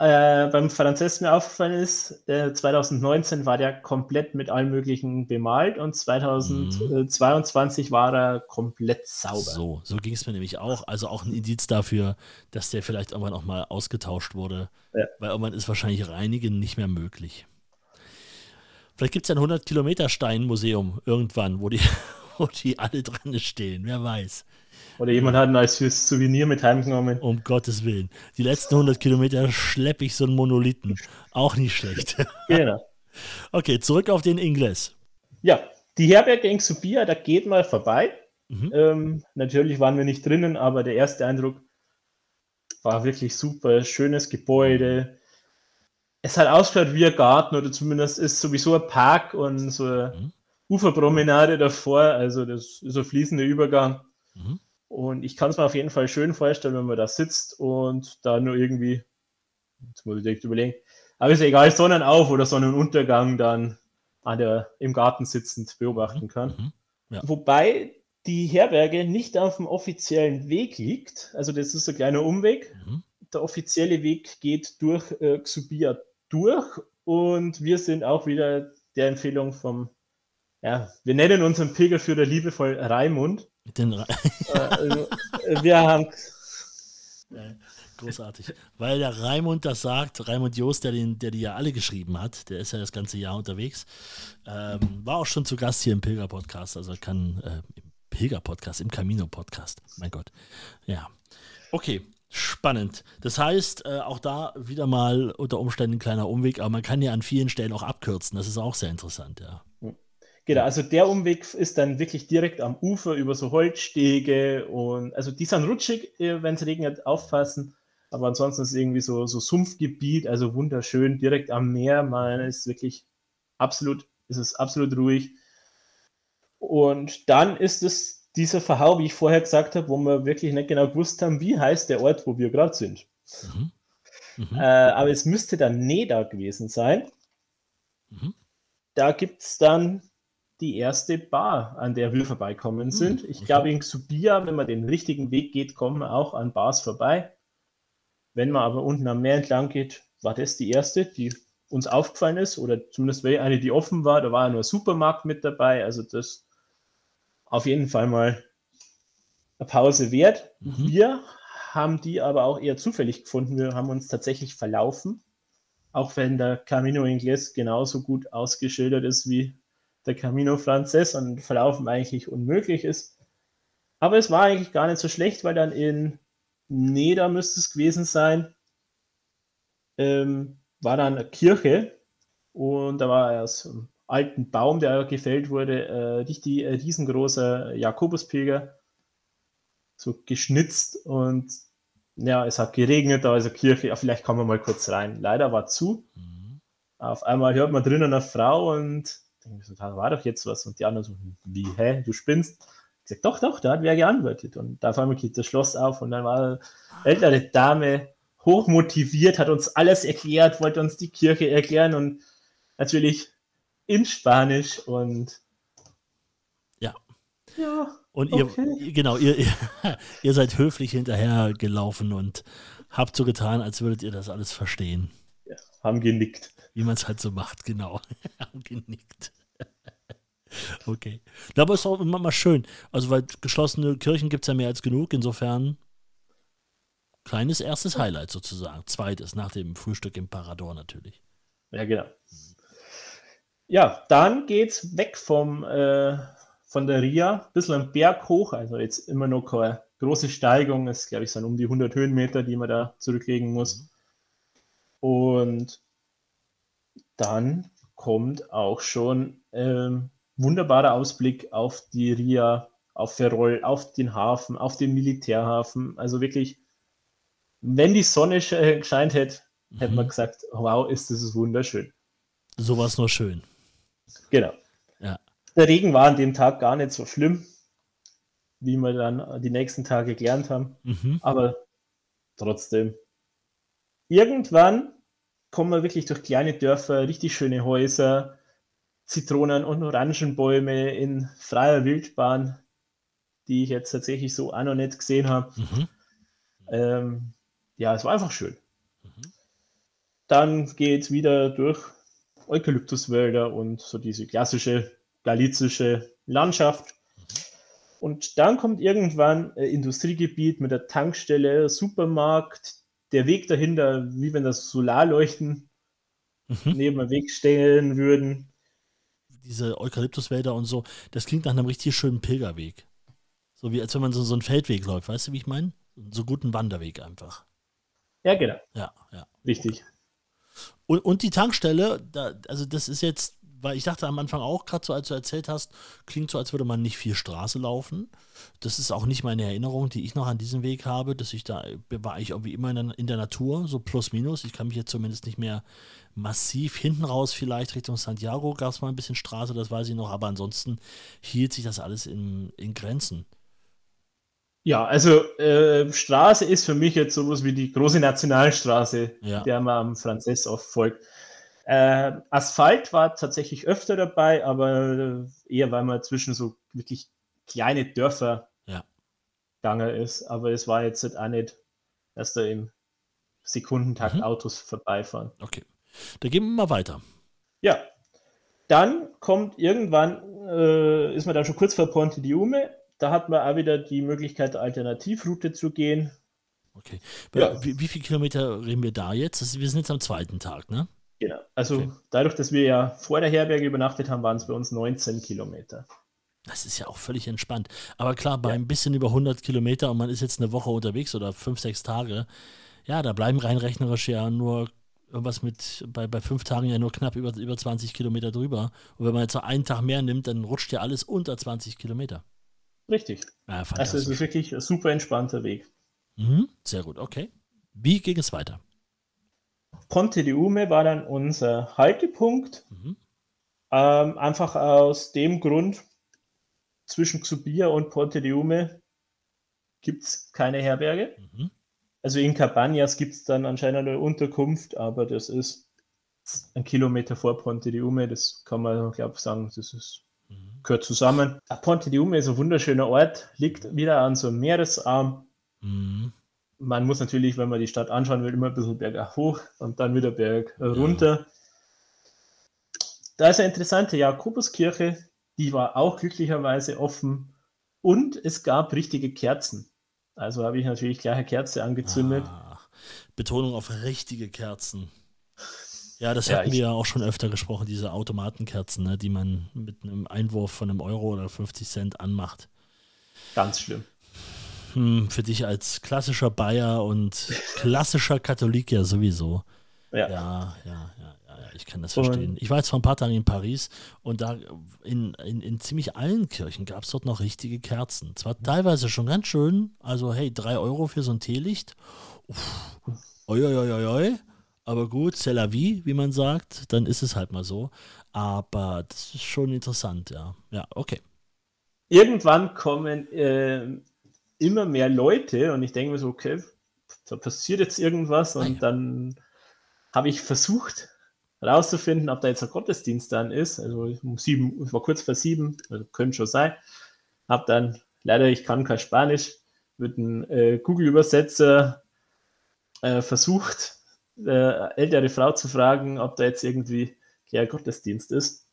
äh, beim Franzess mir aufgefallen ist, äh, zwanzig neunzehn war der komplett mit allem Möglichen bemalt und zwanzig zweiundzwanzig mhm. war er komplett sauber. So, so ging es mir nämlich auch. Also auch ein Indiz dafür, dass der vielleicht irgendwann auch mal ausgetauscht wurde. Ja. Weil irgendwann ist wahrscheinlich Reinigen nicht mehr möglich. Vielleicht gibt es ja ein hundert-Kilometer-Stein-Museum irgendwann, wo die, wo die alle dran stehen. Wer weiß. Oder jemand hat ihn als fürs Souvenir mit heimgenommen. Um Gottes Willen. Die letzten hundert Kilometer schleppe ich so einen Monolithen. Auch nicht schlecht. Genau. Okay, zurück auf den Ingles. Ja, die Herberge in Xubia, da geht mal vorbei. Mhm. Ähm, natürlich waren wir nicht drinnen, aber der erste Eindruck war wirklich super. Schönes Gebäude. Es hat ausgeschaut wie ein Garten oder zumindest ist sowieso ein Park und so eine mhm. Uferpromenade davor. Also das ist ein fließender Übergang. Mhm. Und ich kann es mir auf jeden Fall schön vorstellen, wenn man da sitzt und da nur irgendwie, jetzt muss ich direkt überlegen, aber ist ja egal, Sonnenauf- oder Sonnenuntergang dann an der, im Garten sitzend beobachten kann. Mhm. Ja. Wobei die Herberge nicht auf dem offiziellen Weg liegt, also das ist ein kleiner Umweg. Mhm. Der offizielle Weg geht durch äh, Xubia durch und wir sind auch wieder der Empfehlung vom, ja, wir nennen unseren Pilgerführer liebevoll Raimund. Den Ra also, wir haben großartig, weil der Raimund das sagt, Raimund Jost, der, den, der die ja alle geschrieben hat, der ist ja das ganze Jahr unterwegs, ähm, war auch schon zu Gast hier im Pilger-Podcast, also kann äh, im Pilger-Podcast, im Camino-Podcast, mein Gott, ja, okay, spannend, das heißt, äh, auch da wieder mal unter Umständen ein kleiner Umweg, aber man kann ja an vielen Stellen auch abkürzen, das ist auch sehr interessant, ja. Genau, also der Umweg ist dann wirklich direkt am Ufer über so Holzstege und also die sind rutschig, wenn es regnet, aufpassen, aber ansonsten ist es irgendwie so, so Sumpfgebiet, also wunderschön, direkt am Meer, man ist wirklich absolut, ist es absolut ruhig. Und dann ist es dieser Verhau, wie ich vorher gesagt habe, wo wir wirklich nicht genau gewusst haben, wie heißt der Ort, wo wir gerade sind. Mhm. Mhm. Äh, aber es müsste dann Neda gewesen sein. Mhm. Da gibt es dann die erste Bar, an der wir vorbeikommen sind. Ich glaube, in Xubia, wenn man den richtigen Weg geht, kommen wir auch an Bars vorbei. Wenn man aber unten am Meer entlang geht, war das die erste, die uns aufgefallen ist, oder zumindest eine, die offen war. Da war ja nur ein Supermarkt mit dabei, also das auf jeden Fall mal eine Pause wert. Mhm. Wir haben die aber auch eher zufällig gefunden. Wir haben uns tatsächlich verlaufen, auch wenn der Camino Inglés genauso gut ausgeschildert ist wie der Camino Frances und Verlaufen eigentlich unmöglich ist. Aber es war eigentlich gar nicht so schlecht, weil dann in Neda müsste es gewesen sein, ähm, war dann eine Kirche und da war aus einem alten Baum, der gefällt wurde, äh, richtig ein riesengroßer Jakobuspilger, so geschnitzt und ja, es hat geregnet, da ist eine Kirche, ja, vielleicht kommen wir mal kurz rein. Leider war zu. Mhm. Auf einmal hört man drinnen eine Frau und denke so, da war doch jetzt was. Und die anderen so, wie, hä, du spinnst? Ich sag, doch, doch, da hat wer geantwortet. Und da auf einmal geht das Schloss auf und dann war eine ältere Dame hochmotiviert, hat uns alles erklärt, wollte uns die Kirche erklären und natürlich in Spanisch und ja. Ja. Und ihr, okay. genau, ihr, ihr, ihr seid höflich hinterher gelaufen und habt so getan, als würdet ihr das alles verstehen. Ja, haben genickt. Wie man es halt so macht, genau. Haben genickt. Okay. Aber es ist auch immer mal schön. Also, weil geschlossene Kirchen gibt es ja mehr als genug. Insofern kleines erstes Highlight sozusagen. Zweites, nach dem Frühstück im Parador natürlich. Ja, genau. Ja, dann geht's weg vom, äh, von der Ria, ein bisschen einen Berg hoch. Also jetzt immer noch keine große Steigung. Es, glaube ich, sind um die hundert Höhenmeter, die man da zurücklegen muss. Und dann kommt auch schon ähm, wunderbarer Ausblick auf die Ria, auf Ferrol, auf den Hafen, auf den Militärhafen. Also wirklich, wenn die Sonne gescheint hätte, mhm. hätte man gesagt, wow, ist das wunderschön. Sowas nur schön. Genau. Ja. Der Regen war an dem Tag gar nicht so schlimm, wie wir dann die nächsten Tage gelernt haben. Mhm. Aber trotzdem. Irgendwann kommen wir wirklich durch kleine Dörfer, richtig schöne Häuser, Zitronen- und Orangenbäume in freier Wildbahn, die ich jetzt tatsächlich so auch noch nicht gesehen habe. Mhm. Ähm, ja, es war einfach schön. Mhm. dann geht es wieder durch Eukalyptuswälder und so diese klassische galizische Landschaft. Und dann kommt irgendwann ein Industriegebiet mit der Tankstelle, Supermarkt, der Weg dahinter, wie wenn das Solarleuchten mhm. neben dem Weg stellen würden. Diese Eukalyptuswälder und so, das klingt nach einem richtig schönen Pilgerweg. So wie als wenn man so, so einen Feldweg läuft, weißt du, wie ich meine? So einen guten Wanderweg einfach. Ja, genau. Ja, ja. Richtig. Und, und die Tankstelle, da, also das ist jetzt, weil ich dachte am Anfang auch, gerade so als du erzählt hast, klingt so, als würde man nicht viel Straße laufen. Das ist auch nicht meine Erinnerung, die ich noch an diesem Weg habe, dass ich da, war ich irgendwie immer in der, in der Natur, so plus minus. Ich kann mich jetzt zumindest nicht mehr massiv hinten raus, vielleicht Richtung Santiago gab es mal ein bisschen Straße, das weiß ich noch, aber ansonsten hielt sich das alles in, in Grenzen. Ja, also äh, Straße ist für mich jetzt sowas wie die große Nationalstraße, ja. der man am Franzess oft folgt. Äh, Asphalt war tatsächlich öfter dabei, aber eher, weil man zwischen so wirklich kleine Dörfer ja. gegangen ist. Aber es war jetzt auch nicht, dass da im Sekundentakt mhm. Autos vorbeifahren. Okay, da gehen wir mal weiter. Ja, dann kommt irgendwann, äh, ist man dann schon kurz vor Ponte di Ume. Da hat man auch wieder die Möglichkeit, eine Alternativroute zu gehen. Okay. Ja. Wie, wie viele Kilometer reden wir da jetzt? Das, wir sind jetzt am zweiten Tag, ne? Genau. Also okay. dadurch, dass wir ja vor der Herberge übernachtet haben, waren es bei uns neunzehn Kilometer. Das ist ja auch völlig entspannt. Aber klar, bei ja. ein bisschen über hundert Kilometer und man ist jetzt eine Woche unterwegs oder fünf, sechs Tage, ja, da bleiben rein rechnerisch ja nur irgendwas mit, bei, bei fünf Tagen ja nur knapp über, über zwanzig Kilometer drüber. Und wenn man jetzt noch einen Tag mehr nimmt, dann rutscht ja alles unter zwanzig Kilometer. Richtig. Ja, also es ist wirklich ein super entspannter Weg. Mhm, sehr gut, okay. Wie ging es weiter? Ponte di Ume war dann unser Haltepunkt. Mhm. Ähm, einfach aus dem Grund, zwischen Xubia und Ponte di Ume gibt es keine Herberge. Mhm. Also in Cabañas gibt es dann anscheinend eine Unterkunft, aber das ist ein Kilometer vor Ponte di Ume. Das kann man, glaube ich, sagen, das ist gehört zusammen. Ponte di Ume ist ein wunderschöner Ort, liegt wieder an so einem Meeresarm. Mhm. Man muss natürlich, wenn man die Stadt anschauen will, immer ein bisschen berghoch hoch und dann wieder berg runter. Ja. Da ist eine interessante Jakobuskirche, die war auch glücklicherweise offen und es gab richtige Kerzen. Also habe ich natürlich gleich eine Kerze angezündet. Ah, Betonung auf richtige Kerzen. Ja, das ja, hatten ich, wir ja auch schon öfter gesprochen, diese Automatenkerzen, ne, die man mit einem Einwurf von einem Euro oder fünfzig Cent anmacht. Ganz schlimm. Hm, für dich als klassischer Bayer und klassischer Katholik ja sowieso. Ja, ja, ja, ja, ja, ja ich kann das verstehen. Und ich war jetzt vor ein paar Tagen in Paris und da in, in, in ziemlich allen Kirchen gab es dort noch richtige Kerzen. Zwar teilweise schon ganz schön, also hey, drei Euro für so ein Teelicht. Uff, oi, oi, oi, oi. Aber gut, c'est la vie, wie man sagt, dann ist es halt mal so. Aber das ist schon interessant, ja. Ja, okay. Irgendwann kommen äh, immer mehr Leute und ich denke mir so, okay, da passiert jetzt irgendwas und ah, ja. dann habe ich versucht herauszufinden, ob da jetzt ein Gottesdienst dann ist. Also um sieben, es war kurz vor sieben, also könnte schon sein. Habe dann, leider, ich kann kein Spanisch, mit einem äh, Google-Übersetzer äh, versucht, Äh, ältere Frau zu fragen, ob da jetzt irgendwie der Gottesdienst ist.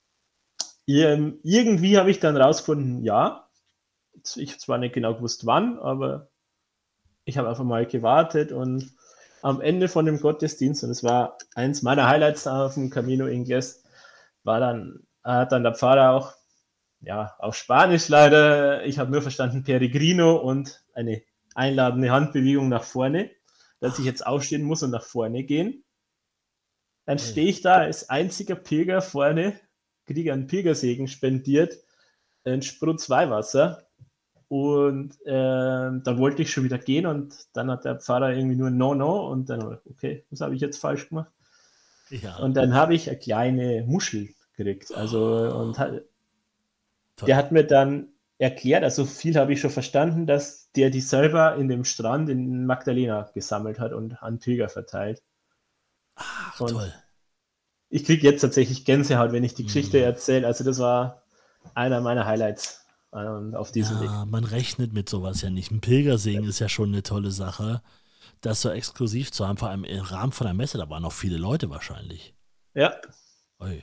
Ir- irgendwie habe ich dann rausgefunden, ja. Ich habe zwar nicht genau gewusst, wann, aber ich habe einfach mal gewartet und am Ende von dem Gottesdienst, und es war eins meiner Highlights auf dem Camino Inglés, war dann, hat dann der Pfarrer auch, ja, auf Spanisch leider, ich habe nur verstanden Peregrino und eine einladende Handbewegung nach vorne, dass ich jetzt aufstehen muss und nach vorne gehen. Dann stehe ich da als einziger Pilger vorne, kriege einen Pilgersegen spendiert, ein Sprutz Weihwasser und äh, dann wollte ich schon wieder gehen und dann hat der Pfarrer irgendwie nur No, No und dann, okay, was habe ich jetzt falsch gemacht? Ja. Und dann habe ich eine kleine Muschel gekriegt. Also, und hat, der hat mir dann erklärt, also viel habe ich schon verstanden, dass der die selber in dem Strand in Magdalena gesammelt hat und an Pilger verteilt. Ach, und toll. Ich kriege jetzt tatsächlich Gänsehaut, wenn ich die Mhm. Geschichte erzähle. Also das war einer meiner Highlights äh, auf diesem ja, Weg. Man rechnet mit sowas ja nicht. Ein Pilgersegen ja. ist ja schon eine tolle Sache. das so exklusiv zu haben, vor allem im Rahmen von der Messe, da waren noch viele Leute wahrscheinlich. Ja. Oi.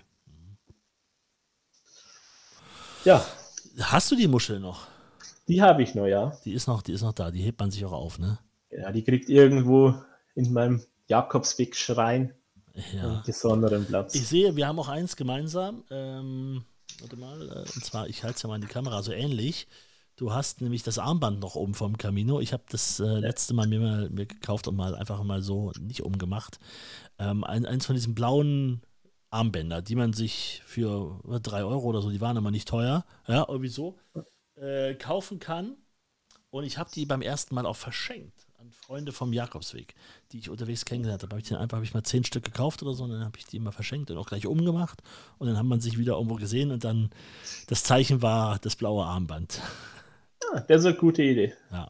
Ja. Hast du die Muschel noch? Die habe ich noch, ja. Die ist noch, die ist noch da, die hebt man sich auch auf, ne? Ja, die kriegt irgendwo in meinem Jakobsweg-Schrein Ja. einen besonderen Platz. Ich sehe, wir haben auch eins gemeinsam. Ähm, warte mal, äh, und zwar, ich halte es ja mal in die Kamera, so ähnlich. Du hast nämlich das Armband noch oben vom Camino. Ich habe das äh, letzte Mal mir, mal mir gekauft und mal einfach mal so nicht umgemacht. Ähm, ein, eins von diesen blauen Armbänder, die man sich für drei Euro oder so, die waren immer nicht teuer, ja, irgendwie so, äh, kaufen kann. Und ich habe die beim ersten Mal auch verschenkt an Freunde vom Jakobsweg, die ich unterwegs kennengelernt habe. Habe ich den einfach, habe ich mal zehn Stück gekauft oder so, und dann habe ich die immer verschenkt und auch gleich umgemacht. Und dann haben man sich wieder irgendwo gesehen und dann das Zeichen war das blaue Armband. Ah, das ist eine gute Idee. Ja.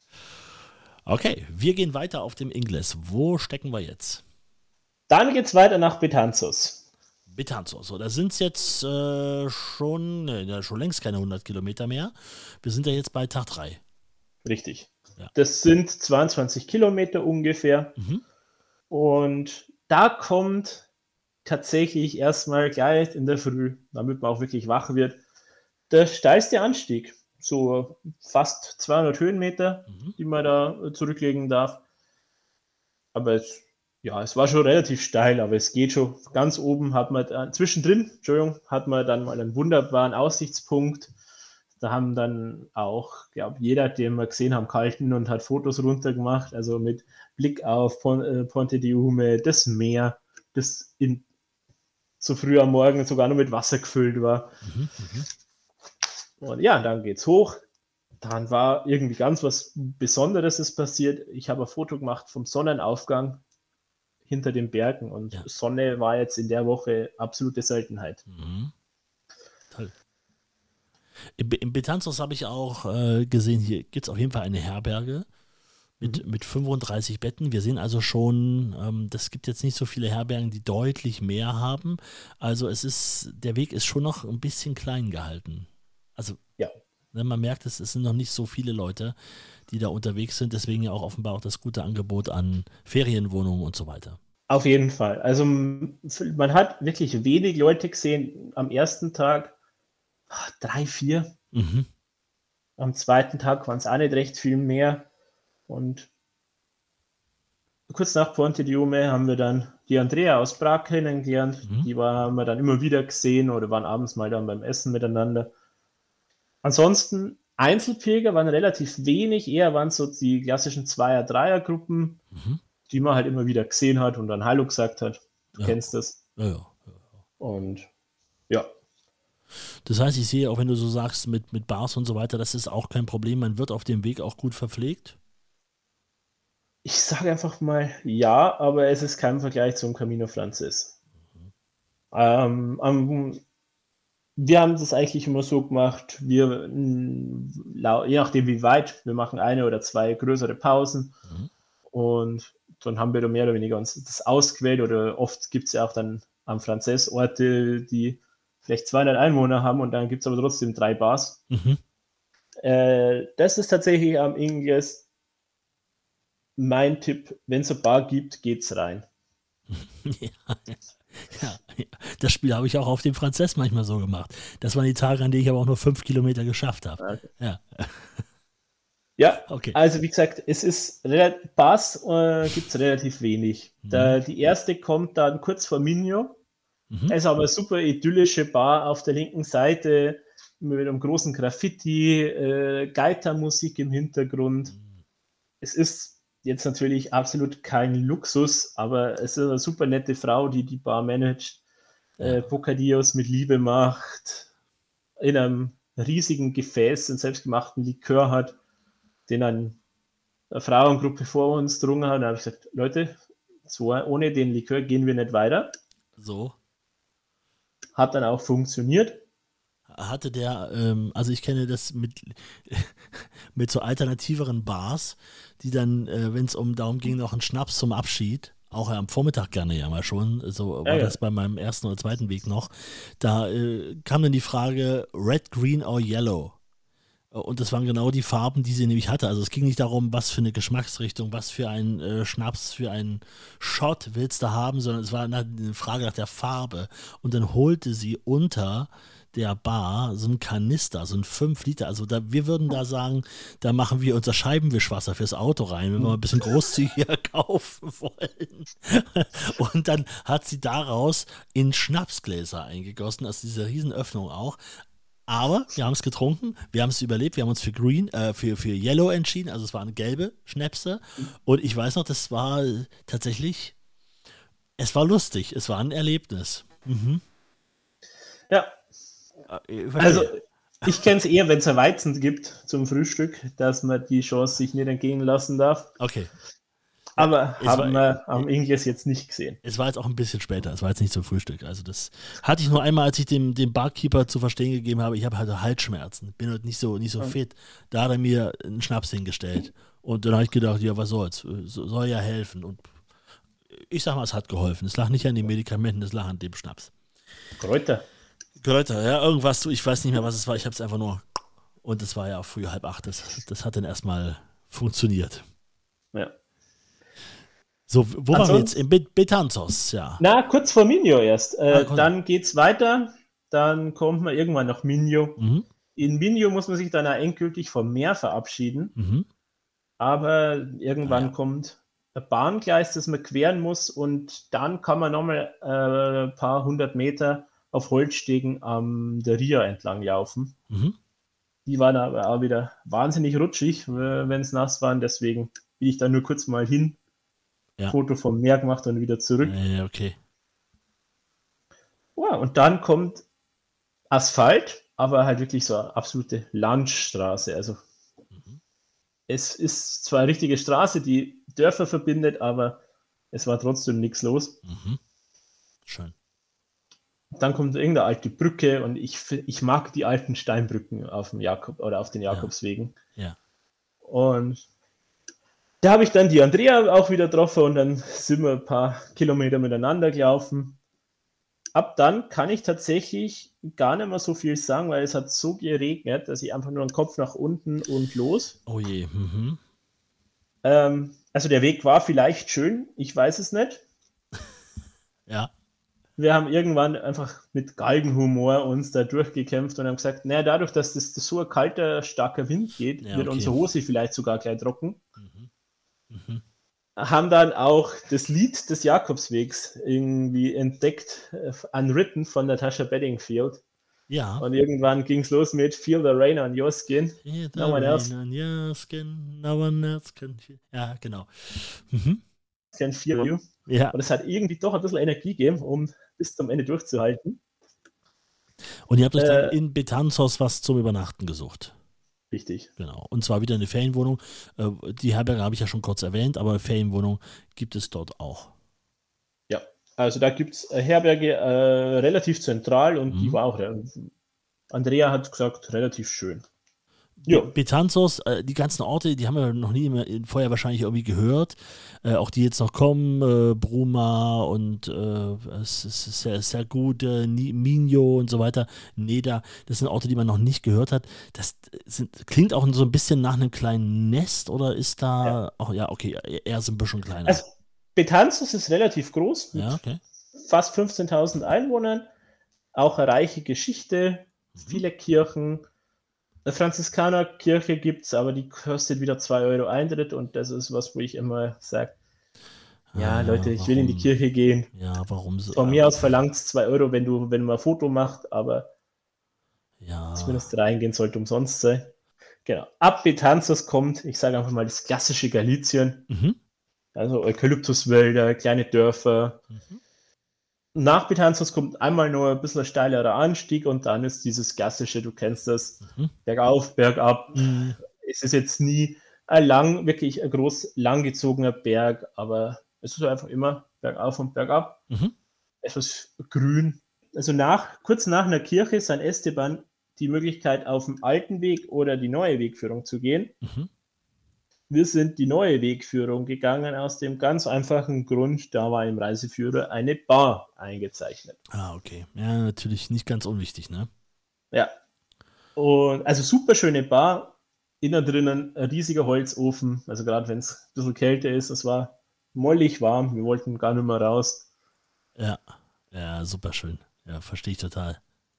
Okay, wir gehen weiter auf dem Ingles. Wo stecken wir jetzt? Dann geht's weiter nach Betanzos. Betanzos. So, da sind es jetzt äh, schon, ne, schon längst keine hundert Kilometer mehr. Wir sind ja jetzt bei Tag drei. Richtig. Ja. Das sind zweiundzwanzig Kilometer ungefähr. Mhm. Und da kommt tatsächlich erstmal gleich in der Früh, damit man auch wirklich wach wird, der steilste Anstieg. So fast zweihundert Höhenmeter, Mhm. die man da zurücklegen darf. Aber es, ja, es war schon relativ steil, aber es geht schon. Ganz oben hat man, äh, zwischendrin, Entschuldigung, hat man dann mal einen wunderbaren Aussichtspunkt. Da haben dann auch, glaube jeder, den wir gesehen haben, gehalten und hat Fotos runtergemacht. Also mit Blick auf Pon äh, Ponte di Ume, das Meer, das in, so früh am Morgen sogar noch mit Wasser gefüllt war. Mhm. Mhm. Und ja, dann geht's hoch. Dann war irgendwie ganz was Besonderes ist passiert. Ich habe ein Foto gemacht vom Sonnenaufgang hinter den Bergen und Ja. Sonne war jetzt in der Woche absolute Seltenheit. Mhm. Toll. Im, Be- im Betanzos habe ich auch äh, gesehen, hier gibt es auf jeden Fall eine Herberge mit, mit fünfunddreißig Betten. Wir sehen also schon, ähm, das gibt jetzt nicht so viele Herbergen, die deutlich mehr haben. Also es ist, der Weg ist schon noch ein bisschen klein gehalten. Also Ja. ne, man merkt, es, es sind noch nicht so viele Leute, die da unterwegs sind. Deswegen ja auch offenbar auch das gute Angebot an Ferienwohnungen und so weiter. Auf jeden Fall. Also m- man hat wirklich wenig Leute gesehen am ersten Tag. ah, Drei, vier. Mhm. Am zweiten Tag waren es auch nicht recht viel mehr. Und kurz nach Ponte di Ume haben wir dann die Andrea aus Prag kennengelernt. Mhm. Die war, haben wir dann immer wieder gesehen oder waren abends mal dann beim Essen miteinander. Ansonsten Einzelpilger waren relativ wenig, eher waren es so die klassischen Zweier-, Dreier-Gruppen, Mhm. die man halt immer wieder gesehen hat und dann Hallo gesagt hat. Du Ja. kennst das. Ja, ja. Und ja, Das heißt, ich sehe, auch wenn du so sagst, mit, mit Bars und so weiter, das ist auch kein Problem. Man wird auf dem Weg auch gut verpflegt. ich sage einfach mal ja, aber es ist kein Vergleich zum Camino Frances. Ähm, am, wir haben das eigentlich immer so gemacht, wir, mm, lau- je nachdem wie weit, wir machen eine oder zwei größere Pausen Mhm. und dann haben wir da mehr oder weniger uns das ausgewählt oder oft gibt es ja auch dann am Frances Orte, die vielleicht zweihundert Einwohner haben und dann gibt es aber trotzdem drei Bars. Mhm. Äh, das ist tatsächlich am Ingles mein Tipp, wenn es eine Bar gibt, geht's rein. Ja, ja, ja. Das Spiel habe ich auch auf dem Franzess manchmal so gemacht. Das waren die Tage, an denen ich aber auch nur fünf Kilometer geschafft habe. Okay. Ja, Ja, okay. also wie gesagt, es ist relativ, Bars äh, gibt es relativ wenig. Mhm. Da, die erste kommt dann kurz vor Minho. Mhm. Es ist aber eine super idyllische Bar auf der linken Seite mit einem großen Graffiti, äh, Gaita-Musik im Hintergrund. Es ist jetzt natürlich absolut kein Luxus, aber es ist eine super nette Frau, die die Bar managt, äh, Bocadillos mit Liebe macht, in einem riesigen Gefäß einen selbstgemachten Likör hat, den dann eine Frauengruppe vor uns getrunken hat. Da habe ich gesagt, Leute, so ohne den Likör gehen wir nicht weiter. So. Hat dann auch funktioniert. Hatte der, ähm, also ich kenne das mit, mit so alternativeren Bars, die dann, äh, wenn es um darum ging, noch einen Schnaps zum Abschied, auch am Vormittag gerne ja mal schon, so war Ja, ja. das bei meinem ersten oder zweiten Weg noch, da äh, kam dann die Frage Red, Green or Yellow. Und das waren genau die Farben, die sie nämlich hatte. Also es ging nicht darum, was für eine Geschmacksrichtung, was für ein äh, Schnaps, für einen Shot willst du haben, sondern es war eine Frage nach der Farbe. Und dann holte sie unter der Bar so ein Kanister, so ein fünf Liter. Also da, wir würden da sagen, da machen wir unser Scheibenwischwasser fürs Auto rein, wenn wir mal ein bisschen großzügiger kaufen wollen. Und dann hat sie daraus in Schnapsgläser eingegossen, also diese Riesenöffnung auch. Aber wir haben es getrunken, wir haben es überlebt, wir haben uns für Green, äh, für, für Yellow entschieden, also es waren gelbe Schnäpse. Und ich weiß noch, das war tatsächlich, es war lustig, es war ein Erlebnis. Mhm. Ja. Also, ich kenne es eher, wenn es ein Weizen gibt zum Frühstück, dass man die Chance sich nicht entgehen lassen darf. Okay. Aber Es haben war- wir am Ingles jetzt nicht gesehen. Es war jetzt auch ein bisschen später, es war jetzt nicht zum Frühstück. Also das hatte ich nur einmal, als ich dem, dem Barkeeper zu verstehen gegeben habe, ich habe halt Halsschmerzen, bin heute nicht so, nicht so fit. Da hat er mir einen Schnaps hingestellt. Und dann habe ich gedacht, ja, was soll's, so, soll ja helfen. Und ich sag mal, es hat geholfen. Es lag nicht an den Medikamenten, es lag an dem Schnaps. Kräuter. Kräuter, ja, irgendwas, ich weiß nicht mehr, was es war, ich habe es einfach nur, und es war ja auch früh halb acht, das, das hat dann erstmal funktioniert. Ja. So, wo waren wir jetzt? Ansonsten- In Bet- Betanzos, ja. Na, kurz vor Minho erst. Äh, Ah, komm. dann geht's weiter. Dann kommt man irgendwann nach Minho. Mhm, In Minho muss man sich dann auch endgültig vom Meer verabschieden. mhm, Aber irgendwann Ah, ja. kommt ein Bahngleis, das man queren muss. Und dann kann man nochmal äh, ein paar hundert Meter auf Holzstegen am der Ria entlang laufen. mhm. Die waren aber auch wieder wahnsinnig rutschig, wenn es nass war. Deswegen bin ich da nur kurz mal hin, Ja. Foto vom Meer gemacht und wieder zurück. Ja, okay. Ja, und dann kommt Asphalt, aber halt wirklich so eine absolute Landstraße. Also es ist zwar eine richtige Straße, die Dörfer verbindet, aber es war trotzdem nichts los. Mhm. Schön. Dann kommt irgendeine alte Brücke und ich, fi- ich mag die alten Steinbrücken auf dem Jakob oder auf den Jakobswegen. Ja. Und da habe ich dann die Andrea auch wieder getroffen und dann sind wir ein paar Kilometer miteinander gelaufen. Ab dann kann ich tatsächlich gar nicht mehr so viel sagen, weil es hat so geregnet, dass ich einfach nur den Kopf nach unten und los. Oh je. Mhm. Ähm, also der Weg war vielleicht schön, ich weiß es nicht. Ja. Wir haben irgendwann einfach mit Galgenhumor uns da durchgekämpft und haben gesagt, naja, dadurch, dass das, das so ein kalter, starker Wind geht, Ja, wird okay. unsere Hose vielleicht sogar gleich trocken. Mhm. Mhm. Haben dann auch das Lied des Jakobswegs irgendwie entdeckt, äh, unwritten von Natasha Bedingfield. Ja. Und irgendwann ging es los mit Feel the Rain on Your Skin. Yeah, no one else. on your skin, no one else can feel- Ja, genau. Mhm. Can Feel You. Ja. Und es hat irgendwie doch ein bisschen Energie gegeben, um bis zum Ende durchzuhalten. Und ihr habt euch dann Äh, in Betanzos was zum Übernachten gesucht. Richtig. Genau. Und zwar wieder eine Ferienwohnung. Äh, Die Herberge habe ich ja schon kurz erwähnt, aber Ferienwohnung gibt es dort auch. Ja, also da gibt es Herberge äh, relativ zentral und die Mhm. war auch, re- Andrea hat gesagt, relativ schön. Ja. Betanzos, äh, die ganzen Orte, die haben wir noch nie mehr, vorher wahrscheinlich irgendwie gehört. Äh, auch die jetzt noch kommen, äh, Bruma und äh, es ist sehr, sehr gut, äh, Ni- Minho und so weiter. Neda, das sind Orte, die man noch nicht gehört hat. Das sind, klingt auch so ein bisschen nach einem kleinen Nest oder ist da, Ja. ach ja, okay, er ist ein bisschen kleiner. Also Betanzos ist relativ groß, mit ja, okay. fast fünfzehntausend Einwohnern, auch eine reiche Geschichte, viele Kirchen. Eine Franziskanerkirche gibt es, aber die kostet wieder zwei Euro Eintritt und das ist was, wo ich immer sage, ja, Ah, Leute, ich will in die warum? Kirche gehen. Ja, warum so? Von mir aus verlangt es zwei Euro, wenn du, wenn man ein Foto macht, aber Ja, zumindest reingehen sollte umsonst sein. Genau. Ab Betanzos kommt, ich sage einfach mal, das klassische Galizien, mhm. also Eukalyptuswälder, kleine Dörfer. Mhm. Nach Betanzos kommt einmal nur ein bisschen ein steilerer Anstieg und dann ist dieses klassische, du kennst das, Mhm. bergauf, bergab. Mhm. Es ist jetzt nie ein lang, wirklich ein groß langgezogener Berg, aber es ist einfach immer bergauf und bergab. Mhm. Etwas grün. Also nach, kurz nach einer Kirche ist an Esteban die Möglichkeit, auf dem alten Weg oder die neue Wegführung zu gehen. Mhm. Wir sind die neue Wegführung gegangen aus dem ganz einfachen Grund, da war im Reiseführer eine Bar eingezeichnet. Ah, okay. Ja, natürlich nicht ganz unwichtig, ne? Ja. Und also super schöne Bar, innen drinnen ein riesiger Holzofen, also gerade wenn es ein bisschen kälter ist, es war mollig warm, wir wollten gar nicht mehr raus. Ja, ja, super schön. Ja, verstehe ich total.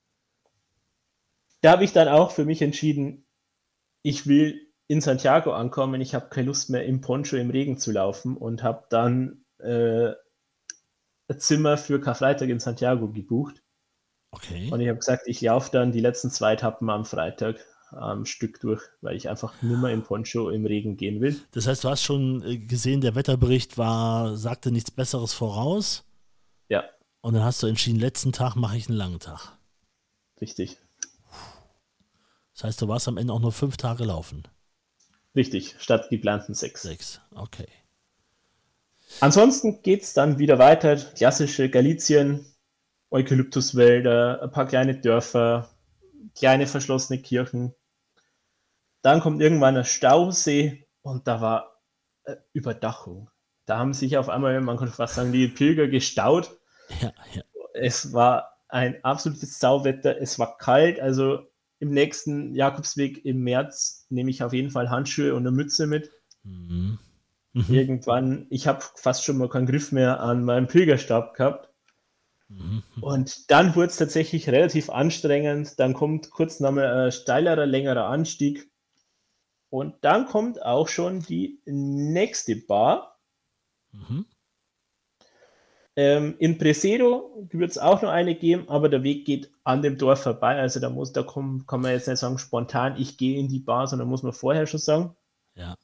Da habe ich dann auch für mich entschieden, ich will in Santiago ankommen, ich habe keine Lust mehr im Poncho im Regen zu laufen und habe dann äh, ein Zimmer für Karfreitag in Santiago gebucht. Okay. Und ich habe gesagt, ich laufe dann die letzten zwei Etappen am Freitag am Stück durch, weil ich einfach nicht mehr im Poncho im Regen gehen will. Das heißt, du hast schon äh, gesehen, der Wetterbericht war, sagte nichts Besseres voraus. Ja, Und dann hast du entschieden, letzten Tag mache ich einen langen Tag. richtig. Das heißt, du warst am Ende auch nur fünf Tage laufen. Richtig, statt geplanten sechs. Sechs, okay. Ansonsten geht es dann wieder weiter. Klassische Galizien, Eukalyptuswälder, ein paar kleine Dörfer, kleine verschlossene Kirchen. Dann kommt irgendwann ein Stausee und da war äh, Überdachung. Da haben sich auf einmal, man könnte fast sagen, die Pilger gestaut. Ja, ja. Es war ein absolutes Sauwetter, es war kalt, also im nächsten Jakobsweg im März nehme ich auf jeden Fall Handschuhe und eine Mütze mit. Mhm. Mhm. Irgendwann, ich habe fast schon mal keinen Griff mehr an meinem Pilgerstab gehabt. Mhm. Und dann wurde es tatsächlich relativ anstrengend. Dann kommt kurz nochmal ein steilerer, längerer Anstieg. Und dann kommt auch schon die nächste Bar. Mhm. Ähm, in Presedo wird es auch noch eine geben, aber der Weg geht an dem Dorf vorbei. Also da muss, da kann, kann man jetzt nicht sagen, spontan, ich gehe in die Bar, sondern muss man vorher schon sagen. Ja.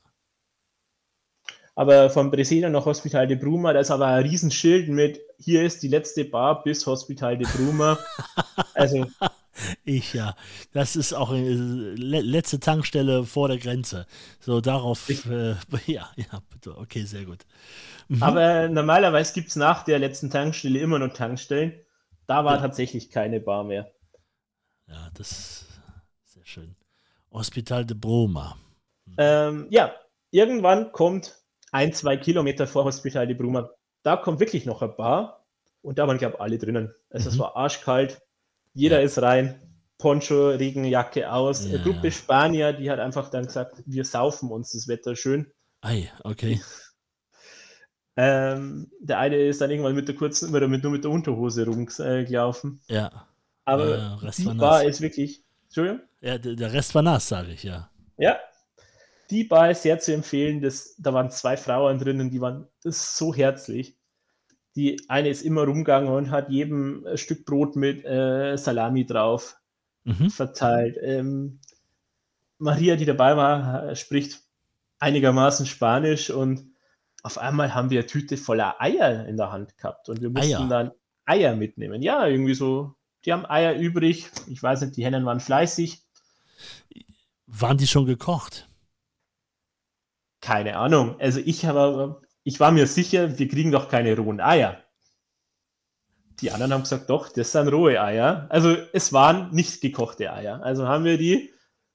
Aber von Presedo nach Hospital de Bruma, da ist aber ein Riesenschild mit, hier ist die letzte Bar bis Hospital de Bruma. Also Ich ja. Das ist auch äh, le letzte Tankstelle vor der Grenze. So darauf, äh, ja, ja, bitte. Okay, sehr gut. Mhm. Aber normalerweise gibt es nach der letzten Tankstelle immer noch Tankstellen. Da war Ja. tatsächlich keine Bar mehr. Ja, das ist sehr schön. Hospital de Bruma. Ähm, ja, irgendwann kommt ein, zwei Kilometer vor Hospital de Bruma, da kommt wirklich noch eine Bar und da waren, glaube ich, alle drinnen. Also Mhm. es war arschkalt, jeder Ja. ist rein, Poncho, Regenjacke aus. Ja, Eine Gruppe ja. Spanier, die hat einfach dann gesagt, wir saufen uns, das Wetter schön. Ei, okay. Ähm, der eine ist dann irgendwann mit der kurzen, oder mit, nur mit der Unterhose rumgelaufen. Ja. Aber Ja, Rest die war Bar nass. ist wirklich, Entschuldigung? Ja, der der Rest war nass, sage ich, ja. Ja, die Bar ist sehr zu empfehlen. Das, da waren zwei Frauen drinnen, die waren so herzlich. Die eine ist immer rumgegangen und hat jedem ein Stück Brot mit äh, Salami drauf Mhm. verteilt. Ähm, Maria, die dabei war, spricht einigermaßen Spanisch und auf einmal haben wir eine Tüte voller Eier in der Hand gehabt und wir mussten Eier? dann Eier mitnehmen. Ja, irgendwie so, die haben Eier übrig. Ich weiß nicht, die Hennen waren fleißig. Waren die schon gekocht? Keine Ahnung. Also ich habe, ich war mir sicher, wir kriegen doch keine rohen Eier. Die anderen haben gesagt, doch, das sind rohe Eier. Also es waren nicht gekochte Eier. Also haben wir die,